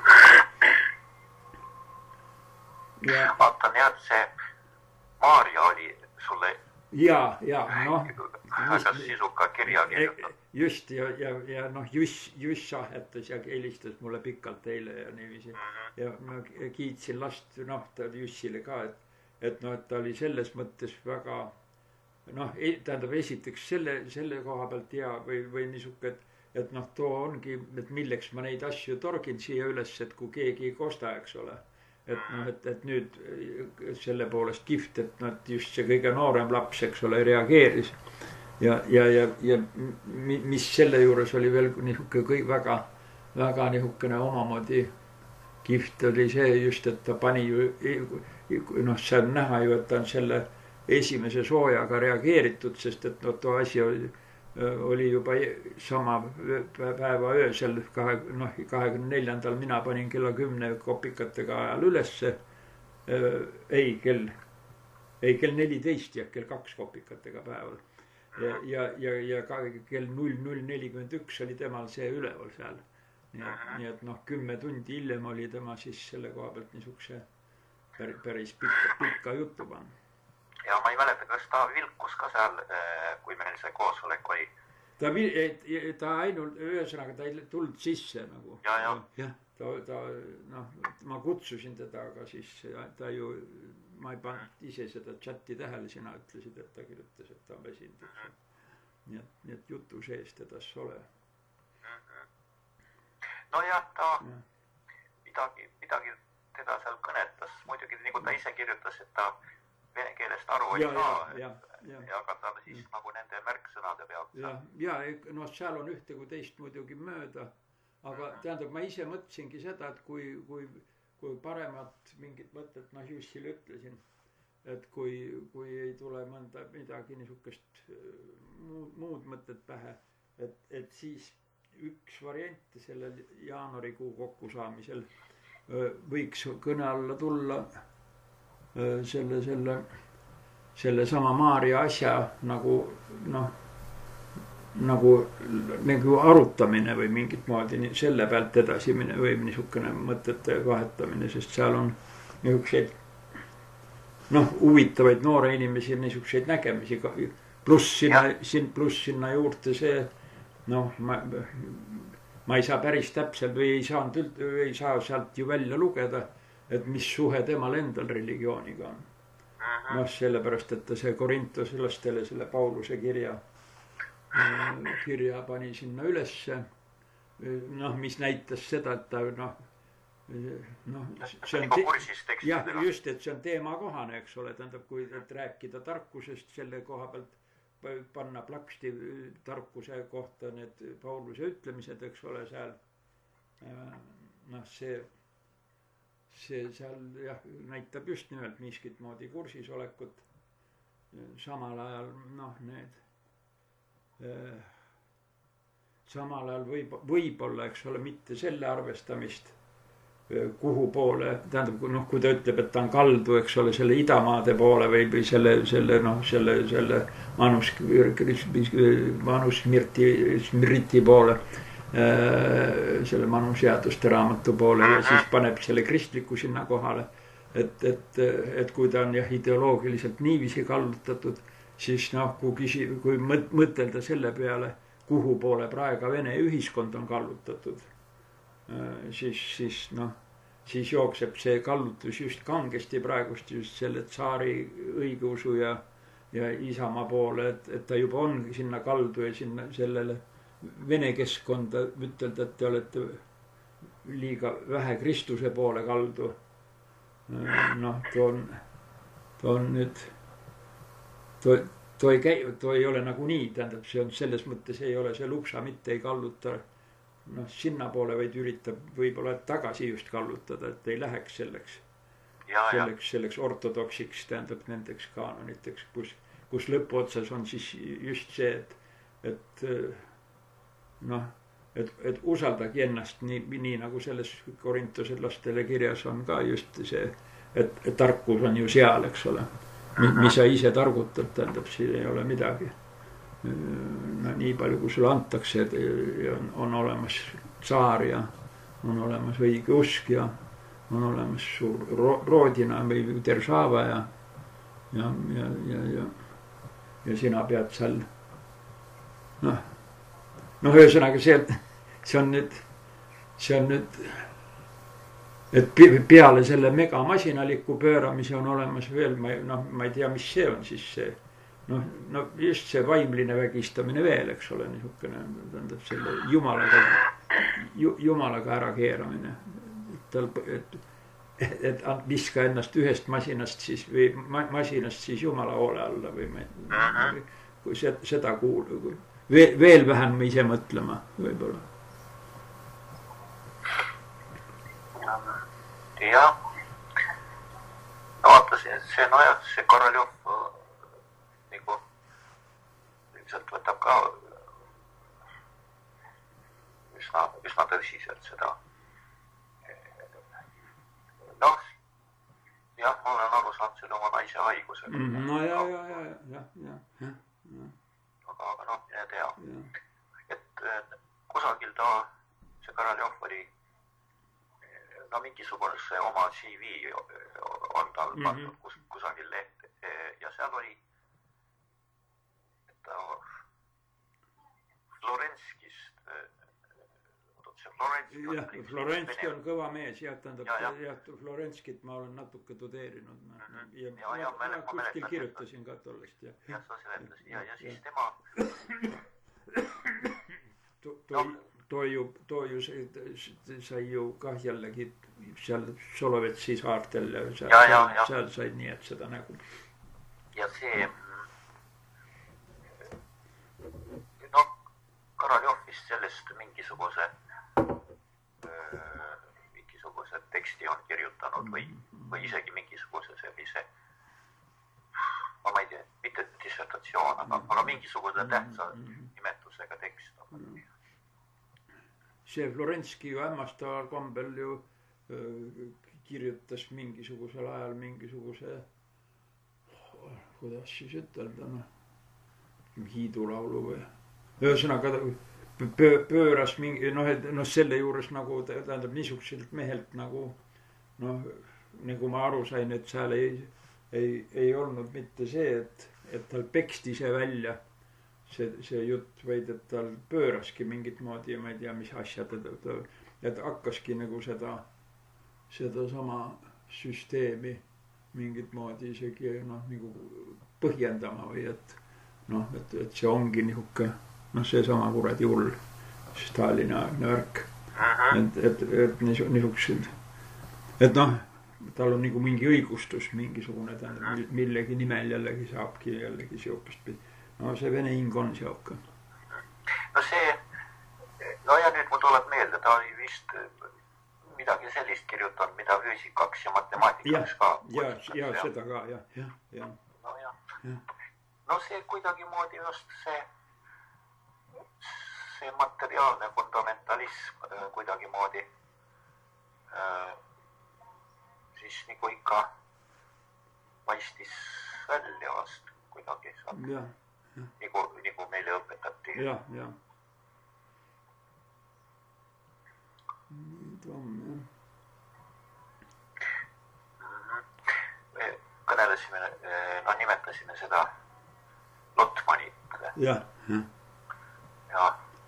Speaker 2: Ja. Vaatan jah, et see Maarja oli sulle
Speaker 1: ja, ja, noh,
Speaker 2: väga sisuka kirja kirjutanud.
Speaker 1: Just ja, ja, ja noh, Juss, Juss sahetas ja helistas mulle pikalt eile ja niiviisi. Mm-hmm. Ja ma kiitsin last, noh, ta Jussile ka, et, et noh, et ta oli selles mõttes väga, noh, tähendab esiteks selle, selle koha pealt hea või, või niisugune, et, et noh, too ongi, et milleks ma neid asju torgin siia üles, et kui keegi ei kosta, eks ole. Et noh, et, et nüüd selle poolest kiht, et noh, et just see kõige noorem laps, eks ole, reageeris. Ja, ja, ja, ja mis selle juures oli veel niisugune kõik väga, väga niisugune omamoodi kiht oli see just, et ta pani ju, noh, see on näha ju, et ta on selle esimese soojaga reageeritud, sest et noh, too asi oli, oli juba sama päeva öösel, kahe, noh, kahekümne neljandal mina panin kella kümne kopikatega ajal ülesse. Ei, kell, ei, kell neliteist ja kell kaks kopikatega päeval. Ja, ja, ja, ja kell null null nelikümmend üks oli temal see üleval seal. Nii, nii et noh, kümme tundi hiljem oli tema siis selle koha pealt niisuguse päris, päris pikka, pikka jutu pannud.
Speaker 2: Ja ma ei mäleta, kas ta vilkus ka seal, kui meil see koosolek oli.
Speaker 1: Ta, ta ainult, ühesõnaga, ta ei tulnud sisse nagu.
Speaker 2: Ja, ja.
Speaker 1: Ja, ta, ta, noh, ma kutsusin teda, aga siis ta ju, ma ei pannud ise seda chati tähele, sina ütlesid, et ta kirjutas, et ta on väsinud. Nii et, nii et jutu sees tedas ole.
Speaker 2: nojah, ta ja. midagi, midagi teda seal kõnetas. Muidugi, nagu ta ise kirjutas, et ta vene keelest aru ei saa, ja, ja, ja. aga ta siis ja. nagu nende märksõnade pealt.
Speaker 1: Ja, ja no seal on ühte kui teist muidugi mööda, aga mm-hmm. tähendab, ma ise mõtlesingi seda, et kui, kui, kui paremat mingit mõtet ma Jussile ütlesin, et kui, kui ei tule mõnda midagi niisugust muud, muud mõtet pähe, et, et siis üks variant sellel jaanuarikuu kokkusaamisel võiks kõne alla tulla selle, selle, selle sama Maarja asja nagu, noh, nagu, nagu arutamine või mingit moodi selle pealt edasi mine või niisugune mõtete vahetamine, sest seal on niisuguseid, noh, huvitavaid noore inimesi niisuguseid nägemisi, pluss sinna, sin, pluss sinna juurde see, noh, ma, ma ei saa päris täpselt või ei saanud, ei saa sealt ju välja lugeda, et mis suhe temal endal religiooniga on. Noh, sellepärast, et ta see korintoslastele selle Pauluse kirja, kirja pani sinna ülesse. Noh, mis näitas seda, et ta, noh, noh, see on, te, jah, just, et see on teemakohane, eks ole, tähendab, kui et rääkida tarkusest selle koha pealt, panna plaksti tarkuse kohta need Pauluse ütlemised, eks ole, seal, noh, see, see seal jah, näitab just nimelt miskit moodi kursis olekut. Samal ajal, noh, need, samal ajal võib, võib-olla, eks ole, mitte selle arvestamist, kuhu poole, tähendab, noh, kui ta ütleb, et ta on kaldu, eks ole, selle idamaade poole või, või selle, selle, noh, selle, selle manus, manusmirti, smiriti poole, selle manusjääduste raamatu poole ja siis paneb selle kristliku sinna kohale, et, et, et kui ta on jah, ideoloogiliselt niiviisi kallutatud, siis noh, kui, kisi, kui mõtelda selle peale, kuhu poole praegu Vene ühiskond on kallutatud, siis, siis noh, siis jookseb see kallutus just kangesti praegust just selle tsaari õigeusu ja, ja Isamaa poole, et, et ta juba on sinna kaldu ja sinna sellele Vene keskkonda ütelda, et te olete liiga vähe Kristuse poole kaldu. Noh, too on, too on nüüd, too, too ei käi, too ei ole nagu nii, tähendab, see on selles mõttes ei ole see luksa mitte ei kalluta, noh, sinna poole vaid üritab võib-olla tagasi just kallutada, et ei läheks selleks, ja, selleks, selleks ortodoksiks, tähendab nendeks kaanoniteks, kus, kus lõpuotsas on siis just see, et, et noh, et, et usaldagi ennast nii, nii nagu selles Korintuse lastele kirjas on ka just see, et, et tarkus on ju seal, eks ole. Mis sa ise targutad, tähendab, siin ei ole midagi. No, nii palju, kui sulle antakse, on, on olemas tsaar ja on olemas õige usk ja on olemas suur ro, roodina või Deržava ja, ja, ja, ja, ja, ja sina pead seal, noh, noh, ühesõnaga see, see on nüüd, see on nüüd, et peale selle megamasinaliku pööramise on olemas veel, ma, noh, ma ei tea, mis see on siis see, noh, no just see vaimline vägistamine veel, eks ole, niisugune, tähendab selle jumalaga, ju, jumalaga ära keeramine, et, et, et viska ennast ühest masinast siis, või masinast siis jumala hoole alla või ma, kui seda kuulu, Veel, veel vähem me ise mõtlema, võib-olla.
Speaker 2: Jah. Vaatasin, et see, no jah, see Koroljov nagu ilmselt võtab ka üsna, üsna tõsiselt seda. Noh, jah, ma olen aru saanud selle oma naise haigusega.
Speaker 1: Mm, no ja, ja, ja, ja, ja, ja, ja.
Speaker 2: Aga, aga noh, mine tea, et kusagil ta, see Koroljov oli, no mingisugune oma C V on tal pandud kus, kusagil leht ja seal oli, et ta Florenskist, see Florenski
Speaker 1: jah, Florenski on kõva mees, jah, tähendab, ja, ja. jah, Florenskit ma olen natuke tudeerinud.
Speaker 2: Mm-hmm. Ja, ja, ja, ma,
Speaker 1: ma kuskil kirjutasin ka tollest.
Speaker 2: Ja, ja sa seletasin, ja, ja siis tema...
Speaker 1: To, to, Toiu, Toiu sai ju kah jällegi seal Solovetsi saartel ja seal,
Speaker 2: ja, ja,
Speaker 1: seal,
Speaker 2: ja.
Speaker 1: seal said nii, et seda nägu.
Speaker 2: Ja see, no Karaljovist sellest mingisuguse, mingisuguse teksti on kirjutanud või, või isegi mingisuguse sellise, ma ei tea, mitte dissertatsioon, aga, aga mingisuguse tähtsa nimetusega tekst.
Speaker 1: See Florenski ju hämmastaval kombel ju öö, kirjutas mingisugusel ajal mingisuguse, kuidas siis ütelda, noh, hiidulaulu või. Ühesõnaga pööras mingi, noh, et noh, selle juures nagu, tähendab niisuguselt mehelt nagu, noh, nagu ma aru sain, et seal ei, ei, ei olnud mitte see, et, et tal peksti see välja, see, see jutt, vaid et tal pööraski mingit moodi, ma ei tea, mis asja ta, ta, et hakkaski nagu seda, seda sama süsteemi mingit moodi isegi, noh, nagu põhjendama või et, noh, et, et see ongi nihuke, noh, see sama kuradi hull Stalini aegne värk. Et, et, et niisugused, et noh, tal on nagu mingi õigustus, mingisugune, tähendab, millegi nimel jällegi saabki jällegi siukest, no see vene hing on siuke.
Speaker 2: No see, no ja nüüd mul tuleb meelde, ta oli vist midagi sellist kirjutanud, mida füüsikaks ja matemaatikaks ka.
Speaker 1: Ja, ja, ja seda ka, ja, ja, ja.
Speaker 2: No ja. Ja. No see kuidagi moodi just see, see materiaalne fundamentalism kuidagi moodi äh, siis nagu ikka paistis välja vast kuidagi.
Speaker 1: Ja, ja.
Speaker 2: Nagu, nagu meile õpetati.
Speaker 1: Ja, ja. Nii ta on, jah.
Speaker 2: Me kõnelesime, no nimetasime seda Lotmanit.
Speaker 1: Ja, ja.
Speaker 2: Ja.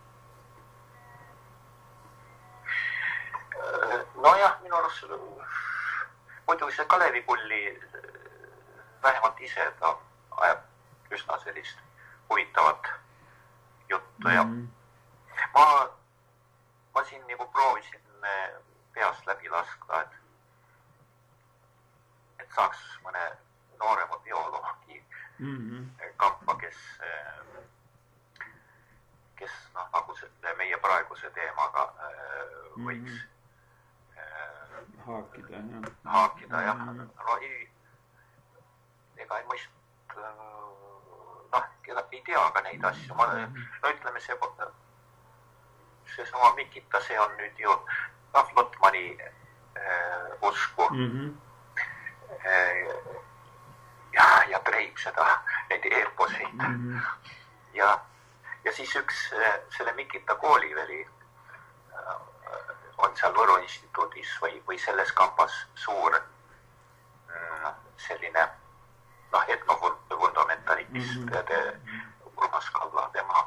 Speaker 2: No jah, minu arust muidu see Kalevikulli vähemalt ise ta ajab üsna sellist huvitavat juttu ja mm. ma, ma siin nagu proovisin peast läbi laskda, et, et saaks mõne noorema bioloogi mm-hmm. kampa, kes, kes noh, nagu selle meie praeguse teemaga võiks mm-hmm.
Speaker 1: haakida, jah.
Speaker 2: Haakida, jah. No ei, ega ei mõist, noh, keda ei tea ka neid asju. Ma, no ütleme, see, see sama Mikita, see on nüüd ju noh, Lotmani äh, usku. Mm-hmm. Äh, ja, ja treib seda, neid eeposeid. Mm-hmm. Ja, ja siis üks selle Mikita kooliveli äh, on seal Võru instituudis või, või selles kampas suur selline noh, etnofundamentalist mm-hmm. Urmas Kalla, tema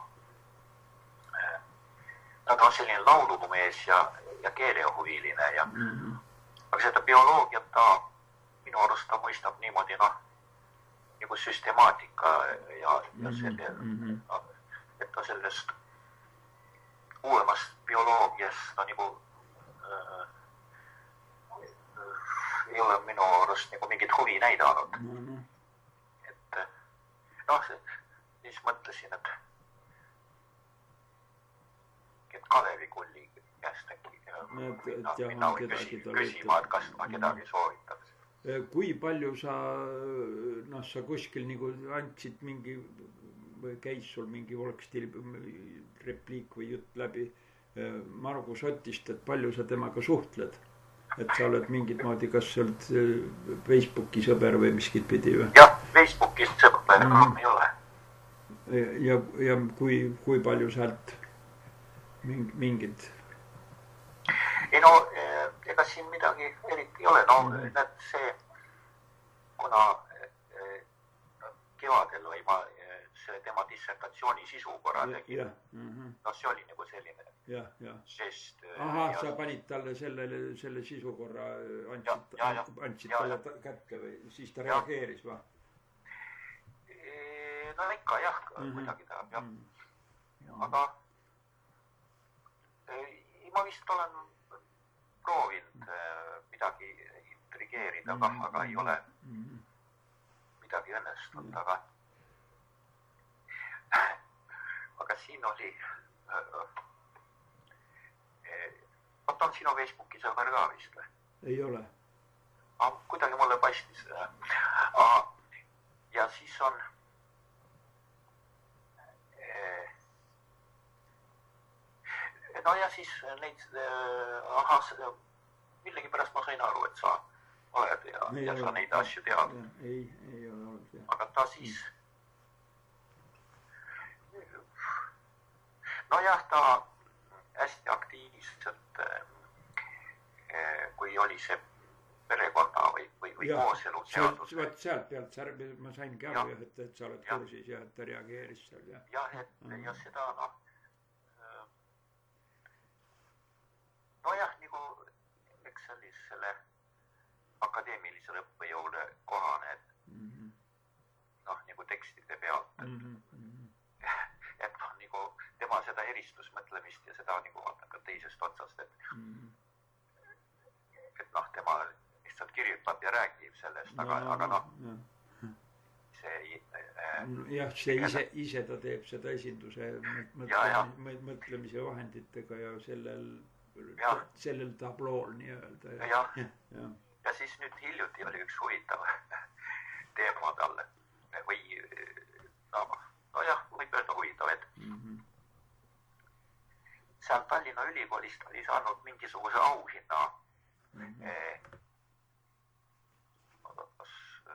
Speaker 2: no, ta on selline laulumees ja, ja keelehuviline ja mm-hmm. aga seda bioloogiat ta minu arust ta mõistab niimoodi noh, nagu süstemaatika ja, ja selle mm-hmm. no, et ta sellest uuemast bioloogiast no nagu ei ole minu arust nagu mingit huvi näidanud. Mm-hmm. Et noh, siis mõtlesin, et et Kalevikulli käest äkki minna, minna või küsi, küsima, et kas ma kedagi soovitaks.
Speaker 1: Kui palju sa, noh, sa kuskil nagu andsid mingi, või käis sul mingi volkstil repliik või jutt läbi Margus Otist, et palju sa temaga suhtled? Et sa oled mingit moodi, kas sa oled Facebooki sõber või miskit pidi või?
Speaker 2: Jah, Facebookis sõber mm. ei ole.
Speaker 1: Ja, ja kui, kui palju sealt mingid?
Speaker 2: Ei no, ega siin midagi eriti ei ole. No, mm. näed see, kuna kevadel või ma selle tema dissertatsiooni sisu korra tegin. Ja, mm-hmm. No see oli nagu selline. Ja, ja. Sest,
Speaker 1: aha, ja, sa panid talle selle, selle sisu korra, andsid, ja, ja, andsid ja, talle kätte või siis ta ja. Reageeris va?
Speaker 2: E, no ikka jah, mm-hmm. kuidagi tahab jah. Mm-hmm. Aga e, vist olen proovinud midagi intrigeerida kah, aga ei ole midagi õnnestunud, aga aga siin oli oot on sinu Facebooki sõber ka vist või?
Speaker 1: Ei ole.
Speaker 2: Kuidagi mulle paistis. Ja siis on no ja siis neid aha, millegi pärast ma sain aru, et sa oled ja, ja sa neid asju tead.
Speaker 1: Ei, ei ole olnud.
Speaker 2: Aga ta siis no jah, ta hästi aktiivselt kui oli see perekonna või, või, või kooselu seadus.
Speaker 1: Võt sealt pealt ma saingi aru, et, et sa oled kursis ja et ta reageeris seal.
Speaker 2: Ja, et ja seda noh no jah, nagu eks sellisele akadeemilisele õppejõule kohane, et mm-hmm. noh, nagu tekstide pealt, et, mm-hmm. et noh, nagu tema seda eristusmõtlemist ja seda nagu vaatan ka teisest otsast, et mm-hmm. et noh, tema lihtsalt kirjutab ja räägib sellest, aga, no, aga noh, no. see ei... Äh,
Speaker 1: jah, see ise, ise ta teeb seda esinduse mõtlemise, mõtlemise vahenditega ja sellel Ja. sellel tablool nii-öelda.
Speaker 2: Ja, ja. Ja. Ja. ja siis nüüd hiljuti oli üks huvitav teema talle või no, no jah, võib öelda huvitav, et mm-hmm. seal Tallinna Ülikoolist oli saanud mingisuguse auhinna mm-hmm. eh, kas,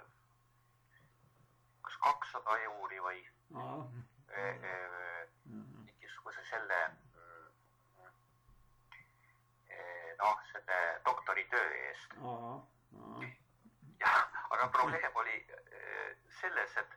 Speaker 2: kas kakssada euri või ah. eh, eh, mm-hmm. mingisuguse selle noh, selle doktoritöö eest. Aha, aha. Ja, aga probleem oli selles, et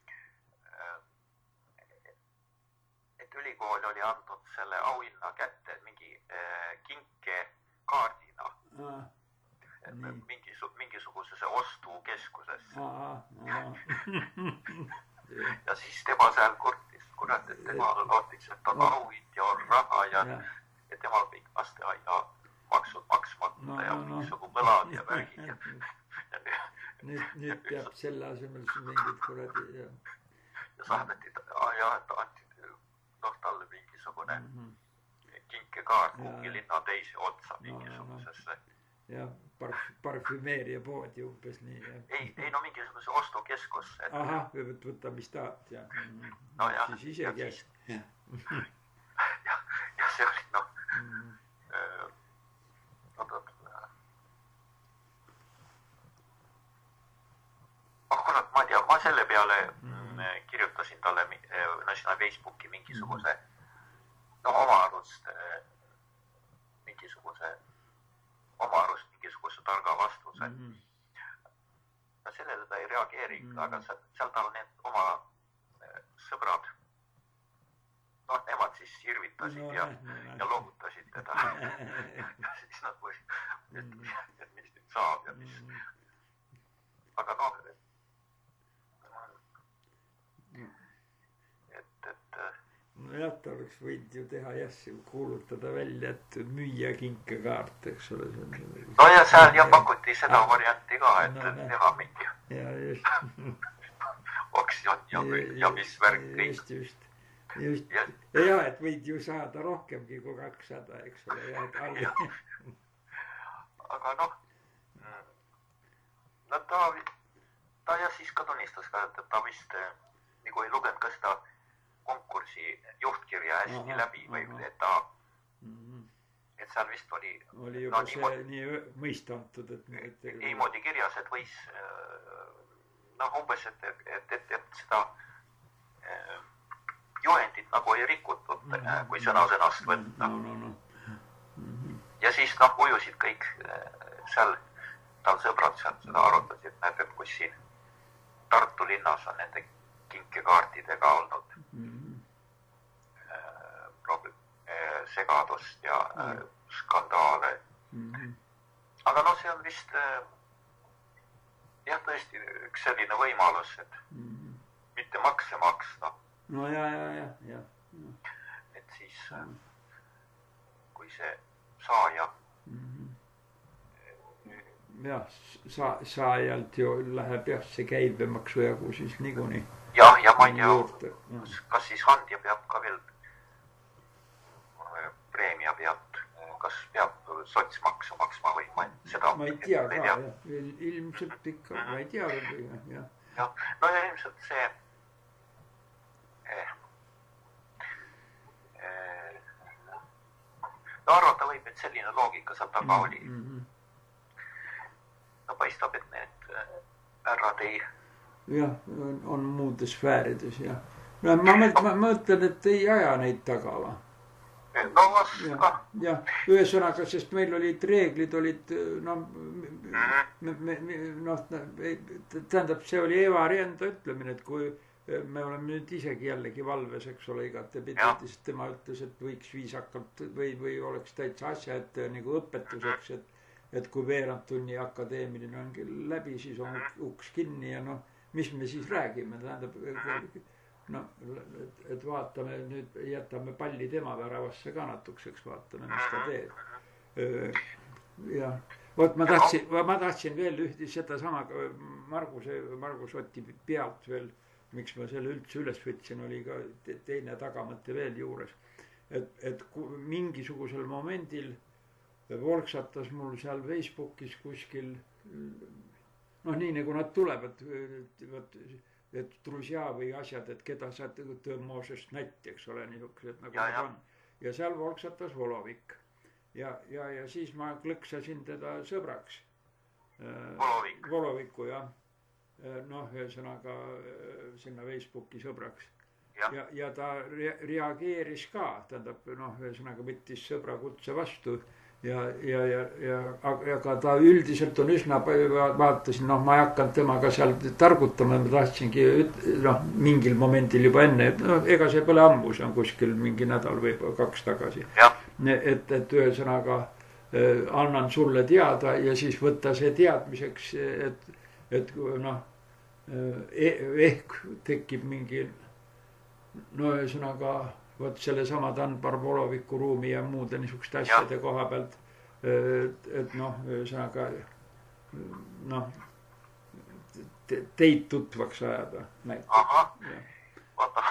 Speaker 2: et ülikool oli andnud selle auhinna kätte mingi kinke kaardina aha, mingisu, mingisugusesse ostukeskusesse. Aha, aha. Ja siis tema seal kurtis, kurat, et tema lootis, et on auhind ja on raha ja, ja. ja temal kõik lasteaia maksud maksmata no, ja mingisugu no. Põlad ja värgid ja, ja, ja
Speaker 1: nüüd, nüüd peab selle asemel mingid kuradi ja,
Speaker 2: ja saadeti ja tahti noh talle mingisugune mm-hmm. kinkekaart kuhugi linna teise otsa mingisugusesse no,
Speaker 1: no. ja parf, parfümeeria poodi umbes nii ja.
Speaker 2: ei, ei no mingisuguse ostukeskus et...
Speaker 1: aha, võtta mis tahad ja mm-hmm.
Speaker 2: no ja
Speaker 1: siis ise käest
Speaker 2: ja. ja, ja see oli noh mm-hmm. kurat, ma ei tea, ma selle peale mm. kirjutasin talle no, sinna Facebooki mingisuguse no oma arust mingisuguse oma arust mingisuguse targa vastuse mm. ja sellele ta ei reageeri mm. aga seal tal need oma sõbrad noh, nemad siis irvitasid no, ja, no, no. ja loogutasid teda ja siis nad või et, et mis nüüd saab ja mis mm. aga noh et, et
Speaker 1: no jah, ta oleks võinud ju teha jah, kuulutada välja, et müüa kinkekaart, eks ole
Speaker 2: no ja seal ja pakuti seda varianti ka, et no, teha mingi
Speaker 1: ja just
Speaker 2: oksjon ja, ja mis värk kõik
Speaker 1: just, just just, ja, ja et võid ju saada rohkemgi kui kakssada, eks ole ja, et
Speaker 2: ja. aga noh no ta ta ja siis ka tunnistas ka, et ta vist nagu ei lugenud ka seda konkursi juhtkirja hästi aha, läbi või aha. et ta mm-hmm. et seal vist oli
Speaker 1: oli juba no, see niimoodi, nii mõista antud, et, et
Speaker 2: niimoodi kirjas, et võis noh umbes, et, et, et, et seda juhendit nagu ei rikutud mm-hmm. kui sõna sõnast võtta
Speaker 1: no, no, no. Mm-hmm.
Speaker 2: ja siis noh ujusid kõik seal tal sõbrad seal seda arutasid, et näed, et kus siin Tartu linnas on nende kinkekaartidega olnud mm-hmm. äh, prob-, äh, segadust ja äh, skandaale mm-hmm. aga noh, see on vist äh, jah tõesti üks selline võimalus, et mm-hmm. mitte makse maksta
Speaker 1: no ja, ja, ja, ja, ja.
Speaker 2: et siis äh, kui see saaja.
Speaker 1: Jah, sa, saajalt ju läheb jah see käibemaksu jagu siis niikuinii.
Speaker 2: Jah, ja ma ei tea, kas siis handja peab ka veel preemia pealt, kas peab sotsmaksu maksma või ma seda...
Speaker 1: Ma ei tea ka, jah. Ilmselt ikka, ma ei tea veel, jah.
Speaker 2: Jah, no ja ilmselt see eh, eh, no arvata võib, et selline loogika seal taga oli.
Speaker 1: Mm-hmm.
Speaker 2: No paistab, et need ärrad ei...
Speaker 1: Jah, on, on muudes sfäärides, jah. No, ma, ma mõtlen, et ei aja neid taga, va?
Speaker 2: No vast ka.
Speaker 1: Jah, ühesõnaga, sest meil olid reeglid, olid, no, me, me, no, tähendab, see oli Evari enda ütlemine, et kui me oleme nüüd isegi jällegi valves, eks ole, igate pidati, sest tema ütles, et võiks viisakalt või, või oleks täitsa asja, et nagu õpetuseks, et, et kui veerand tunni akadeemiline ongi läbi, siis on uks kinni ja noh, mis me siis räägime, tähendab, no, et, et vaatame nüüd, jätame palli tema väravasse ka natukeseks, vaatame, mis ta teeb. Ja, vot ma tahtsin, ma tahtsin veel ühti seda sama Marguse, Margus Oti pealt veel, miks ma selle üldse üles võtsin, oli ka teine tagamõte veel juures. Et, et mingisugusel momendil volksatas mul seal Facebookis kuskil, noh, nii nagu nad tulevad, et, et Druzja või asjad, et keda sa tõmmosest nätti, eks ole, niisugused nagu ja, nad on. Ja seal volksatas Volovik. Ja, ja, ja siis ma klõksasin teda sõbraks.
Speaker 2: Volovik.
Speaker 1: Voloviku, jah. Noh, ühesõnaga sinna Facebooki sõbraks. Ja, ja, ja ta re- reageeris ka, tähendab, noh, ühesõnaga võttis sõbra kutse vastu. Ja, ja, ja, ja, aga ta üldiselt on üsna palju, vaatasin, noh, ma ei hakanud temaga seal targutama, ma tahtsingi, noh, mingil momendil juba enne, et no, ega see pole ammu, see on kuskil mingi nädal või kaks tagasi. Et, et ühesõnaga eh, annan sulle teada ja siis võtta see teadmiseks, et, et noh, eh, ehk tekib mingi, no ühesõnaga, võt selle sama Danbar Voloviku ruumi ja muude niisuguste asjade ja. Koha pealt, et, et noh, ühesõnaga, noh, te, teid tutvaks ajada.
Speaker 2: Aha, vaata,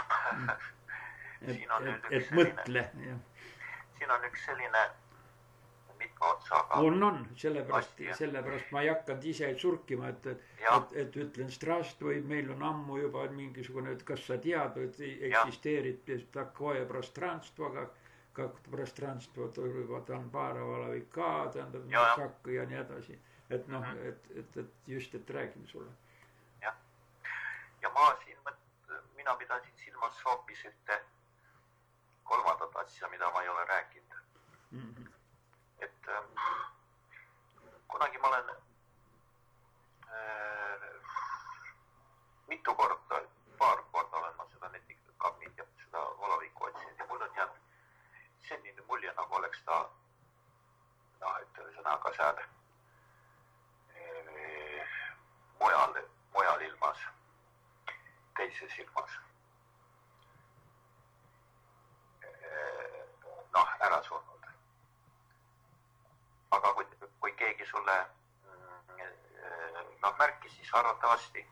Speaker 1: siin on et, et mõtle.
Speaker 2: Siin on üks selline mitme otsaga.
Speaker 1: On, on, sellepärast, sellepärast ma ei hakanud ise surkima, et, et, et, et ütlen strast või meil on ammu juba mingisugune, et kas sa tead, et eksisteerib takoja prostranstvaga, как пространство Danbara Volovik ka, tähendab, kakku ja nii edasi. Et noh, et, et, et just, et räägin sulle.
Speaker 2: Ja, ja ma siin, mina pidasin silmas hoopis ühte kolmandat asja, mida ma ei ole rääkinud. Mm-hmm. Et ähm, kunagi ma olen äh, mitu korda, paar korda olen ma seda netikut kammid ja seda Volovikku otsinud ja mul on jäänud selline mulje, nagu oleks ta, noh, et ühesõnaga seal äh, mujal, mujal ilmas, teises ilmas. Äh, noh, ära surnud. Aga kui, kui keegi sulle noh, märkis, siis arvatavasti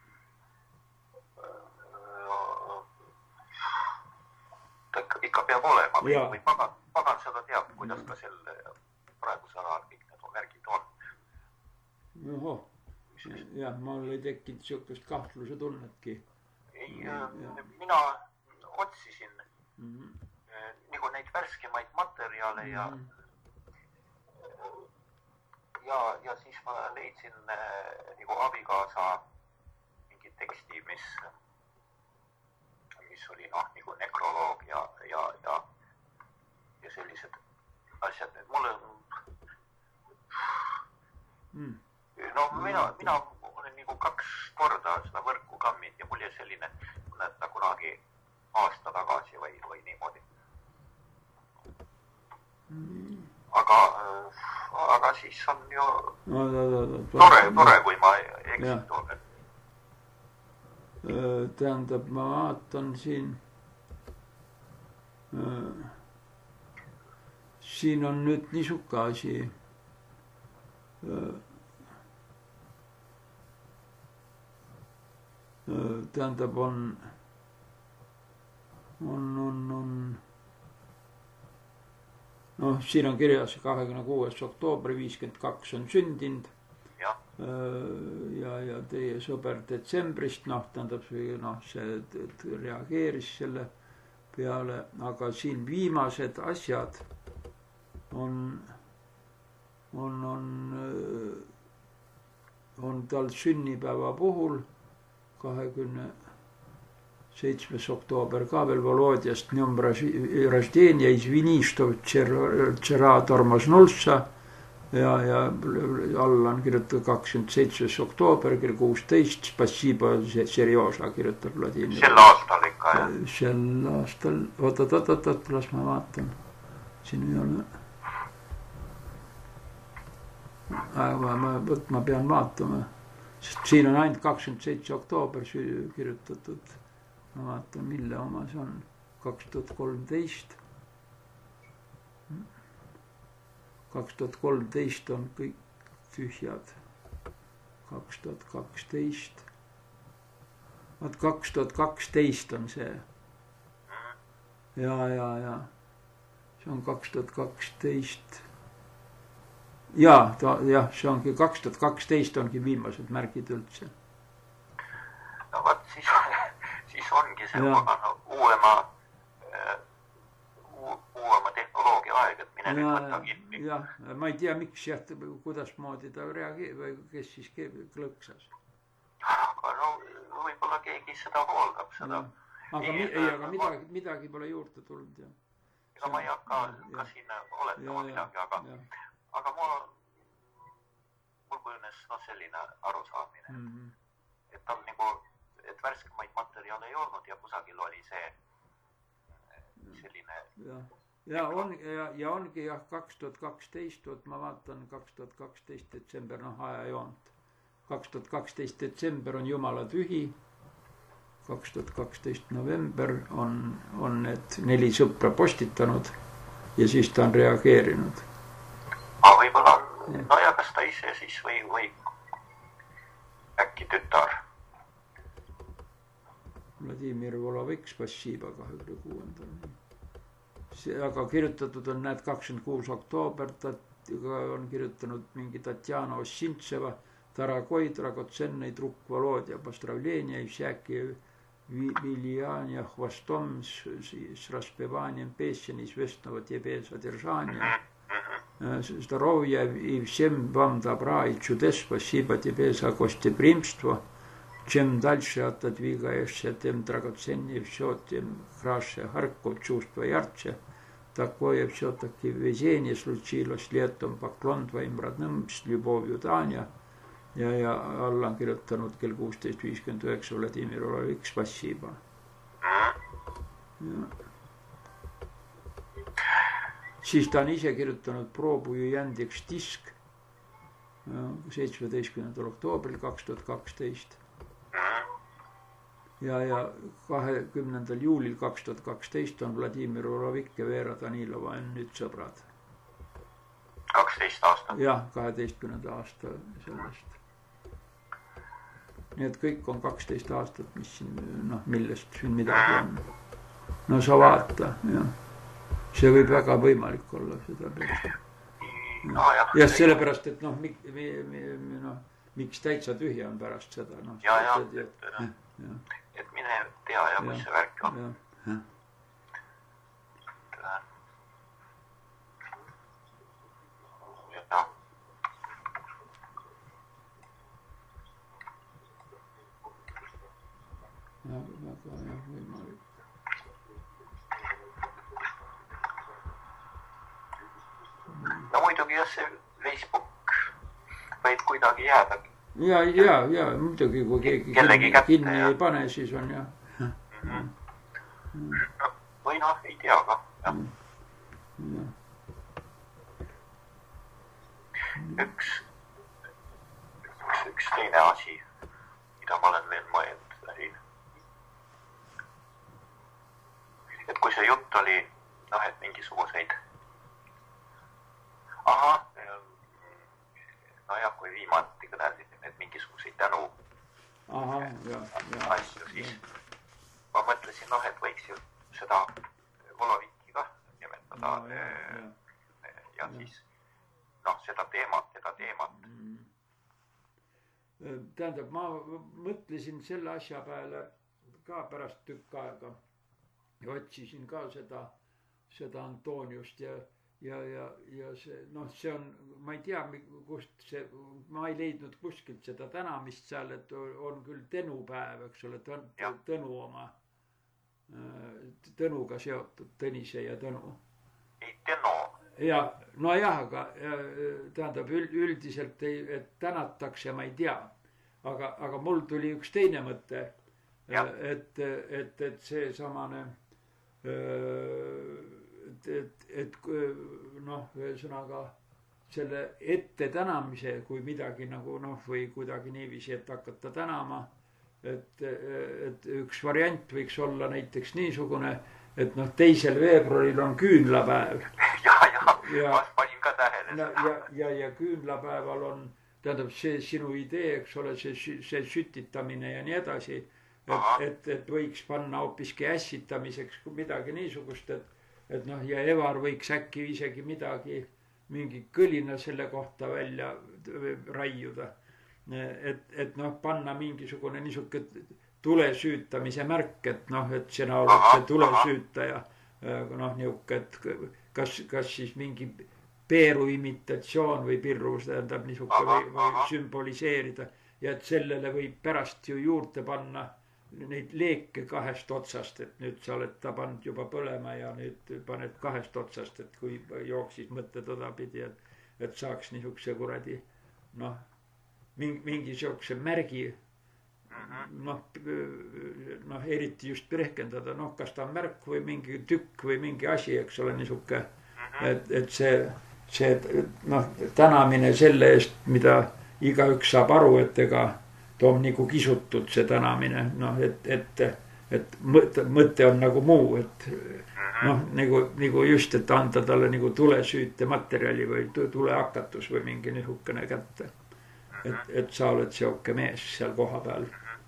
Speaker 2: ta ikka peab olema või, või pagan, pagan seda teab, kuidas ka selle praeguse ajal kõik need märgid on.
Speaker 1: Oho, jah, mul ei tekkinud niisugust kahtluse tunnetki.
Speaker 2: Ei, ja, mina otsisin mm-hmm. nagu neid värskemaid materjale ja mm-hmm. Ja, ja siis ma leidsin äh, nagu abikaasa mingi teksti, mis, mis oli noh, nagu nekroloog ja, ja, ja, ja sellised asjad. Mulle mm. no mina, mina olen nagu kaks korda seda võrku kammid ja mul jäi selline, et ta kunagi aasta tagasi või, või niimoodi. Mm. Aga, aga siis on ju
Speaker 1: no, no, no, no,
Speaker 2: tore, tore, kui ma eksit olen.
Speaker 1: Tähendab, ma vaatan siin siin on nüüd niisuke asi. Tähendab, on, on, on, on, noh, siin on kirjas kahekümne kuues oktoobri viiskümmend kaks on sündinud. Ja, ja teie sõber detsembrist, noh, tähendab, noh, see reageeris selle peale, aga siin viimased asjad on, on, on, on tal sünnipäeva puhul kahekümne seitsmes oktoober ka veel Volodjast днем рождения, извини, что вчера тормознулся. Ja, ja alla on kirjutatud kakskümmend seitsmes oktoober, kell kuusteist, spasiba, seriosa kirjutab Vladimir.
Speaker 2: Sel aastal ikka, jah?
Speaker 1: Sel aastal, oot, oot, oot, oot, las ma vaatan. Siin ei ole. Aga ma, võt, ma pean vaatama. Sest siin on ainult kakskümmend seitse oktoober kirjutatud. Ma vaatan, mille oma see on. kaks tuhat kolmteist. kaks tuhat kolmteist on kõik tühjad. kaks tuhat kaksteist. Vaat kaks tuhat kaksteist on see. Ja, ja, ja. See on kaks tuhat kaksteist. Ja, ta, jah, see ongi kaks tuhat kaksteist ongi viimased märgid üldse.
Speaker 2: No vaat, siis, siis ongi see magana uuema uuema tehnoloogia aeg, et mine nüüd võtta kinni.
Speaker 1: Jah, ma ei tea, miks jah, kuidas moodi ta reageerib või kes siis klõksas.
Speaker 2: Aga no, võib-olla keegi seda hooldab seda.
Speaker 1: Aga, mi, ei, aga midagi, midagi pole juurde tulnud. Ja.
Speaker 2: Ega ma ei hakka ka siin oletama midagi, aga, aga mul, mul kujunes no, selline arusaamine. Mm -hmm. Et tal nagu, et värskemaid materjale ei olnud ja kusagil oli see selline...
Speaker 1: Ja. Ja, on, ja, ja ongi jah, kaks tuhat kaksteist, oot ma vaatan kaks tuhat kaksteist detsember, noh aja joont. kaks tuhat kaksteist detsember on Jumala tühi. kaks tuhat kaksteist november on, on need neli sõpra postitanud ja siis ta on reageerinud.
Speaker 2: Aga võib-olla on, ja. No ja kas ta ise siis või, või äkki tütar?
Speaker 1: Vladimir Volovik, spasiba kahekümne kuuendal. Aga kirjutatud on näed kakskümmend kuus oktoober, ta on kirjutanud mingi Tatjana Ossintševa, Taragoi, Dragotsennei, Druk Volodja, Postravlenia, Всякие влияния хвостом с распеванием песен известного тебе содержания. Здоровья и всем вам добра и чудес, спасибо тебе за гостеприимство. Чем дальше отодвигаешься, тем драгоценнее все, тем краше харков, чувство ярче. Такое все-таки везение случилось летом, поклон твоим родным с любовью, Таня. Ja, ja alla on kirjutanud kell kuusteist viiskümmend üheksa Vladimir Volovik, spasiba. Ja. Siis ta on ise kirjutanud Probuju jändiks disk seitsmeteistkümnendal oktoobril kaks tuhat kaksteist. Ja, ja kahekümnendal juulil kaks tuhat kaksteist on Vladimir Volovik ja Veera Danilova on nüüd sõbrad.
Speaker 2: kaksteist aastat?
Speaker 1: Jah, kaheteistkümnenda aasta sellest. Nii et kõik on kaksteist aastat, mis siin, noh, millest siin midagi on. No sa vaata, jah. See võib väga võimalik olla seda peale.
Speaker 2: No, jah,
Speaker 1: ja sellepärast, et noh, mik, mi, mi, no, miks täitsa tühja on pärast seda. No,
Speaker 2: ja, ja, et, et, ja, ja. Et mine tea ja kus see värk on.
Speaker 1: Ja, ja.
Speaker 2: Ja.
Speaker 1: Ja, väga jah, võimalik.
Speaker 2: No muidugi jah, see Facebook võib kuidagi jääda.
Speaker 1: Ja, ja, ja, muidugi kui keegi kinni, kinni ei pane, siis on jah.
Speaker 2: Mm-hmm. No, või noh, ei tea ka. Ja.
Speaker 1: Ja.
Speaker 2: Üks, üks, üks teine asi, mida ma olen veel mõelnud. Et kui see jutt oli, noh, et mingisuguseid ja siis noh, seda teemat, seda teemat.
Speaker 1: Tähendab, ma mõtlesin selle asja peale ka pärast tükk aega ja otsisin ka seda, seda Antoniust ja, ja, ja, ja see, noh, see on, ma ei tea, kust see, ma ei leidnud kuskilt seda tänamist seal, et on küll Tõnupäev, eks ole, Tõnu oma, Tõnuga seotud, Tõnise ja Tõnu.
Speaker 2: Ei, Tõnu.
Speaker 1: Ja, no jah, aga tähendab üldiselt, ei, et tänatakse, ma ei tea, aga, aga mul tuli üks teine mõte, et, et, et see samane, et, et, et noh, ühesõnaga selle ette tänamise, kui midagi nagu noh, või kuidagi niiviisi, et hakata tänama, et, et üks variant võiks olla näiteks niisugune, et noh, teisel veebruaril on küünlapäev.
Speaker 2: Ja, ja, ja ma panin ka tähele
Speaker 1: seda. Ja, ja, ja küünlapäeval on, tähendab see sinu idee, eks ole, see, see sütitamine ja nii edasi, et, et, et võiks panna hoopiski ässitamiseks midagi niisugust, et, et noh, ja Evar võiks äkki isegi midagi, mingi kõlina selle kohta välja raiuda. Et, et noh, panna mingisugune niisugune tulesüütamise märk, et noh, et sina oled see tulesüütaja, noh, niuke, et kas, kas siis mingi peeru imitatsioon või pirrus tähendab niisuke või, või sümboliseerida ja et sellele võib pärast ju juurde panna neid leeke kahest otsast, et nüüd sa oled ta pannud juba põlema ja nüüd paned kahest otsast, et kui jooksis mõtted odapidi, et, et saaks niisuguse kuradi, noh, mingi, mingi siukse märgi, noh, noh, eriti just rehkendada, noh, kas ta on märk või mingi tükk või mingi asi, eks ole, niisuke, et, et see, see, noh, tänamine selle eest, mida igaüks saab aru, et ega ta on nagu kisutud see tänamine, noh, et, et, et mõte, mõte on nagu muu, et noh, nagu, nagu just, et anda talle nagu tulesüüte materjali või tulehakatus või mingi niisugune kätte. Et, et sa oled seoke mees seal koha peal.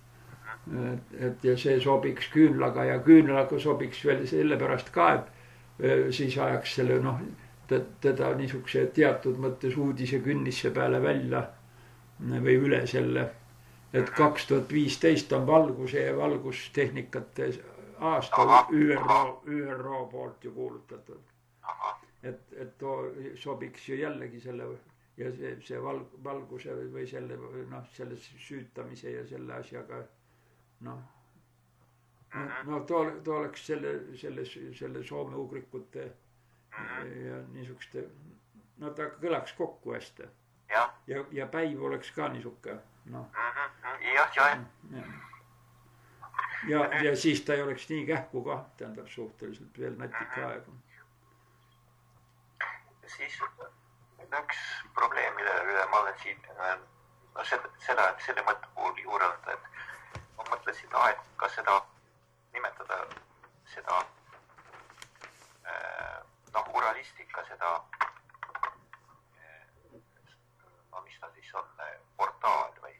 Speaker 1: Et, et ja see sobiks küünlaga ja küünlaga sobiks veel sellepärast ka, et siis ajaks selle, noh, teda niisuguse teatud mõttes uudise künnisse peale välja või üle selle, et kaks tuhat viisteist on valguse ja valgustehnikate aasta ÜRO, ÜRO poolt ju kuulutatud. Et, et too sobiks ju jällegi selle ja see, see val, valguse või selle, noh, selle süütamise ja selle asjaga, noh, no too, too oleks selle, selle, selle soome-ugrikute ja niisuguste, no ta kõlaks kokku hästi. Ja, ja, ja päiv oleks ka niisuke, noh.
Speaker 2: Jah, jah.
Speaker 1: Ja, ja siis ta ei oleks nii kähku ka, tähendab suhteliselt veel natika aega.
Speaker 2: Siis üks probleem, mille üle ma olen siin, no seda, seda, selle mõtte puhul juurelda, et ma mõtlesin, et ka seda nimetada seda, noh, uralistika, seda, no mis ta siis on, portaal või.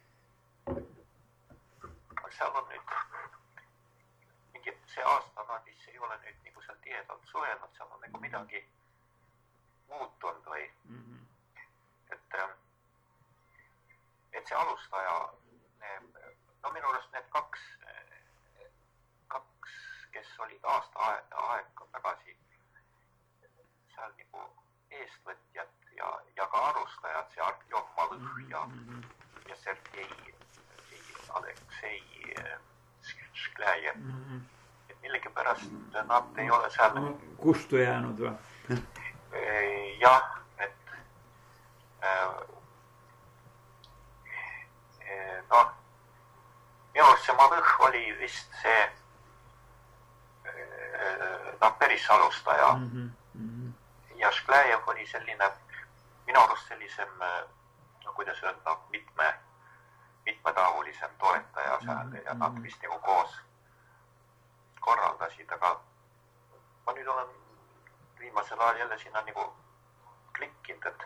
Speaker 2: Seal on nüüd, mingi see aasta naadis ei ole nüüd nagu seal tihedalt suhelnud, seal on nagu midagi muutunud või, et, et see alustaja, no minu arust need kaks, kaks, kes olid aasta aeg, aeg tagasi seal nagu eestvõtjad ja, ja ka alustajad, see Artjom Malõh ja, ja Sergei, Aleksei Škläjev, et millegi pärast nad ei ole seal
Speaker 1: kustu jäänud või?
Speaker 2: Jah, et noh, minu arust see Malõh oli vist see noh, päris alustaja ja Škläjev oli selline, minu arust sellisem, no kuidas öelda, mitme mitmetahulisem toetaja seal ja nad vist nagu koos korraldasid, aga ma nüüd olen viimasel ajal jälle sinna nagu klikkinud, et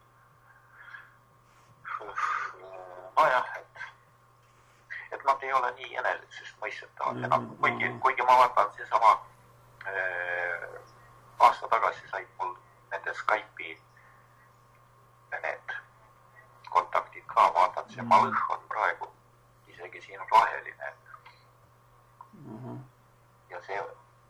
Speaker 2: nojah, et, et nad ei ole nii enelisest mõistetavad enam, kuigi, kuigi ma vaatan see sama äh, aasta tagasi said mul nende Skype'i need kontaktid ka, vaatan, see Malh on praegu isegi siin roheline.
Speaker 1: Aha.
Speaker 2: Ja see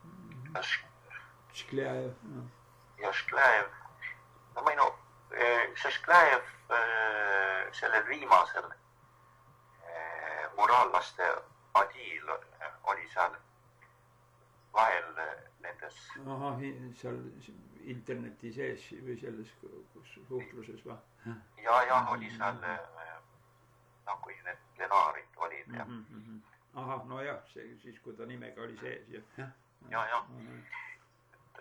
Speaker 1: Škljajev.
Speaker 2: Ja Škljajev. No ma ei no, see Škljajev sellel viimasel muraallaste Adil oli seal vahel nendes...
Speaker 1: Aha, seal interneti sees või selles suhtluses va?
Speaker 2: Ja, ja, oli seal no kui need lenaarid olid ja...
Speaker 1: Mm -hmm. Aha, no jah, see, siis kui ta nimega oli sees ja...
Speaker 2: Ja, ja, ja. Et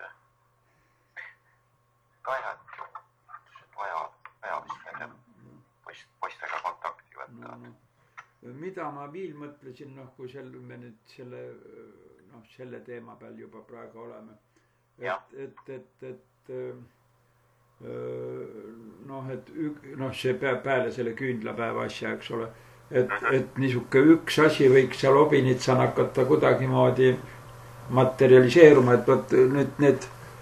Speaker 2: ka jah, et vaja, vaja vist nende poist, poistega kontakti võtta.
Speaker 1: No, no. Mida ma viil mõtlesin, noh, kui sel, me nüüd selle, noh, selle teema peal juba praegu oleme. Et, et, et, et, noh, et noh, see peab peale selle küünlapäeva asja, eks ole. Et, et niisuke üks asi võiks seal Obinitsan hakata kuidagimoodi materialiseeruma, et võt, nüüd need,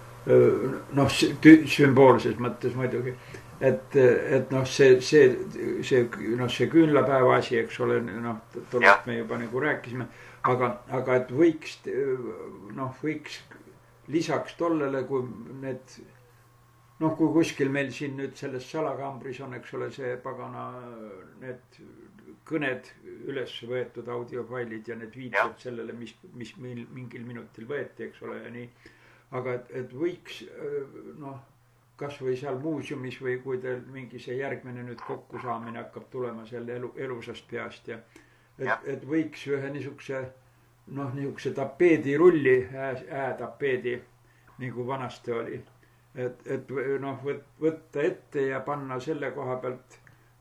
Speaker 1: noh, sümboolses mõttes muidugi. Et, et noh, see, see, see, noh, see küünlapäeva asi, eks ole, noh, tollest me juba nagu rääkisime, aga, aga et võiks, noh, võiks lisaks tollele, kui need, noh, kui kuskil meil siin nüüd selles salakambris on, eks ole, see pagana, need kõned üles võetud audiofailid ja need viited sellele, mis, mis meil mingil minutil võeti, eks ole, ja nii. Aga et, et võiks, noh, kas või seal muuseumis või kui teil mingi see järgmine nüüd kokkusaamine hakkab tulema selle elu, elusast peast ja et, et võiks ühe niisuguse, noh, niisuguse tapeedirulli, äätapeedi, nagu vanasti oli. Et, et noh, võtta ette ja panna selle koha pealt,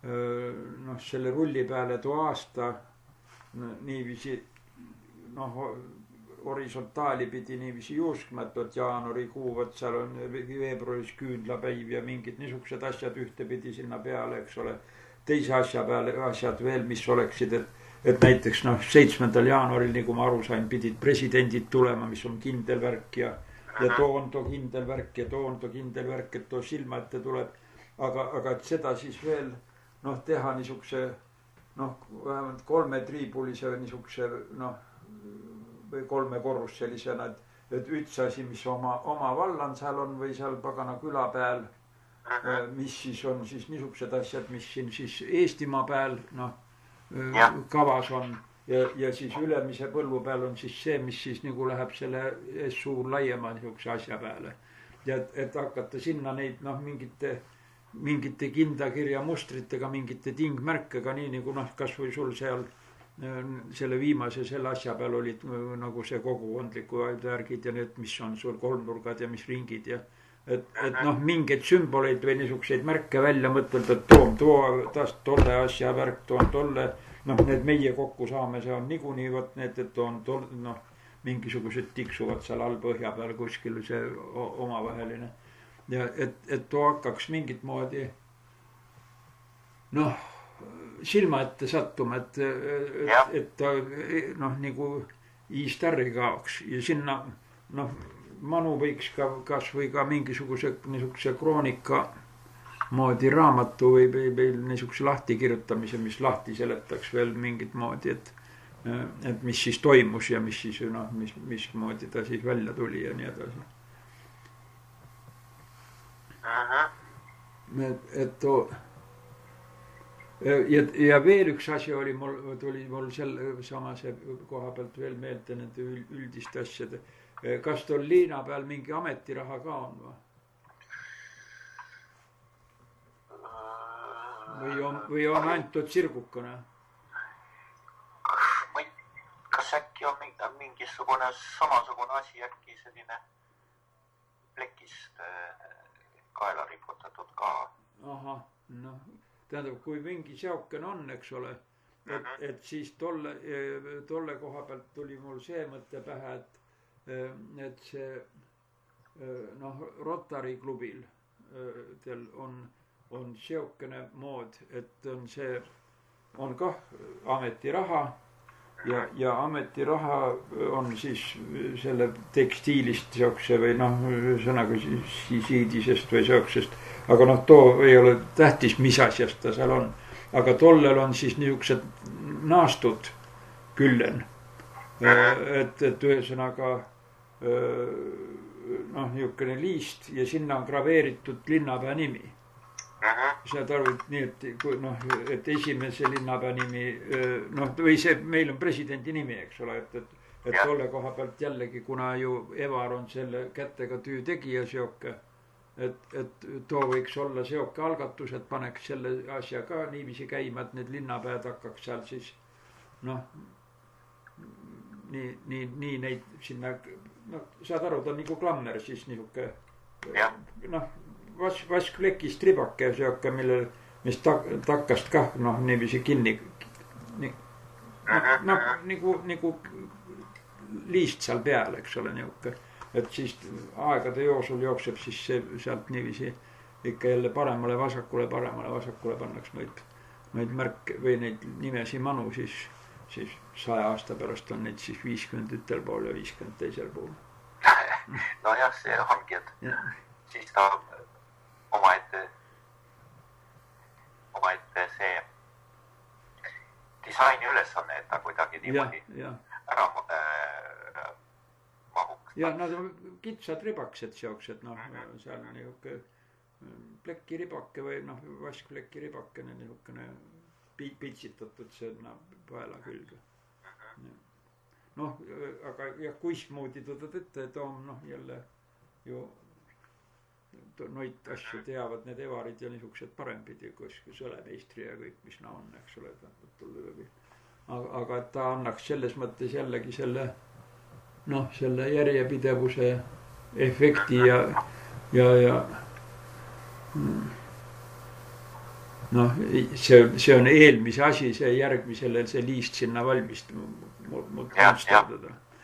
Speaker 1: noh, selle rulli peale too aasta niiviisi, noh, horisontaali pidi niiviisi juuskma, et jaanuarikuu, võt seal on veebruaris küünlapäiv ja mingid niisugused asjad ühtepidi sinna peale, eks ole. Teise asja peale asjad veel, mis oleksid, et, et näiteks noh, seitsmendal jaanuaril, nagu ma aru sain, pidid presidendid tulema, mis on kindel värk ja, ja toonto kindel värk ja toonto kindel värk, et too silma ette tuleb. Aga, aga et seda siis veel, noh, teha niisuguse, noh, vähemalt kolme triibulise niisuguse, noh, või kolme korrus sellisena, et, et üks asi, mis oma, oma vallan seal on või seal pagana küla peal, mis siis on siis niisugused asjad, mis siin siis Eestimaa peal, noh, kavas on ja, ja siis ülemise põllu peal on siis see, mis siis nagu läheb selle suur laiema niisuguse asja peale. Ja et, et hakata sinna neid, noh, mingite, mingite kindakirja mustritega, mingite tingmärkega, nii nagu noh, kas või sul seal selle viimase selle asja peal olid nagu see kogukondliku värgid ja need, mis on sul kolmnurgad ja mis ringid ja et, et noh, mingeid sümboleid või niisuguseid märke välja mõtelda, et toom too, taas tolle asja värk, toon tolle, noh, need meie kokku saame, see on niikuinii võt need, et on tolle, noh, mingisugused tiksuvad seal all põhja peal kuskil see omavaheline ja et, et too hakkaks mingit moodi, noh, silma ette sattuma, et, et, et ta, noh, nagu i-starri kaoks ja sinna, noh, manu võiks ka, kas või ka mingisuguse niisuguse kroonika moodi raamatu või, või, või niisuguse lahti kirjutamise, mis lahti seletaks veel mingit moodi, et, et mis siis toimus ja mis siis, noh, mis, mis moodi ta siis välja tuli ja nii edasi. Et, et too Ja, ja veel üks asi oli mul, tuli mul selle samase koha pealt veel meelde nende üldiste asjade. Kas tol liina peal mingi ametiraha ka on või? Või on, või on ainult sirgukene?
Speaker 2: Kas äkki on mingisugune samasugune asi, äkki selline plekist kaela riputatud ka?
Speaker 1: Aha, noh. Tähendab, kui mingi seoken on, eks ole, et, et siis tolle, tolle koha pealt tuli mul see mõtte pähe, et, et see, noh, Rotary klubil teil on, on seokene mood, et on see, on kah ametiraha ja, ja ametiraha on siis selle tekstiilist siukse või noh, sõnaga siidisest või siuksest. Aga noh, too ei ole tähtis, mis asjast ta seal on. Aga tollel on siis niisugused naastud küllen. Et, et ühesõnaga noh, niisugune liist ja sinna on graveeritud linnapea nimi. Saad aru, et nii, et, noh, et esimese linnapea nimi, noh, või see, meil on presidendi nimi, eks ole, et, et, et tolle koha pealt jällegi, kuna ju Evar on selle kätega töö tegija seoke, et, et too võiks olla seoke algatus, et paneks selle asja ka niiviisi käima, et need linnapead hakkaks seal siis, noh, nii, nii, nii neid sinna, noh, saad aru, ta on nagu klammer siis niisugune, noh, Vas, vaskplekist ribake seoke, millel, mis tak, takkast kah, noh, niiviisi kinni, nii, noh, nagu, nagu liist seal peal, eks ole, niuke. Et siis aegade joosul jookseb siis see sealt niiviisi ikka jälle paremale, vasakule, paremale, vasakule pannaks neid, neid märke või neid nimesi manu, siis, siis saja aasta pärast on neid siis viiskümmend ütel pool ja viiskümmend teisel pool.
Speaker 2: No jah, see ongi, et ja. Siis ta omaette, omaette see disaini ülesanne, et ta kuidagi niimoodi ja, ja. ära äh, mahuks.
Speaker 1: Ja nad on kitsad ribaksed seoksed, noh, mm-hmm. seal on niisugune plekki ribake või noh, vaskplekki ribakene niisugune pitsitatud sinna paela külge. Mm-hmm. Noh, aga ja kuismoodi tuudad ette, et on noh, jälle ju noid asju teavad need Evarid ja niisugused parempidi, kus sõlemeistri ja kõik, mis na on, eks ole. Aga, aga et ta annaks selles mõttes jällegi selle, noh, selle järjepidevuse efekti ja, ja, ja noh, see, see on eelmise asi, see järgmisele see liist sinna valmist muud
Speaker 2: munstada.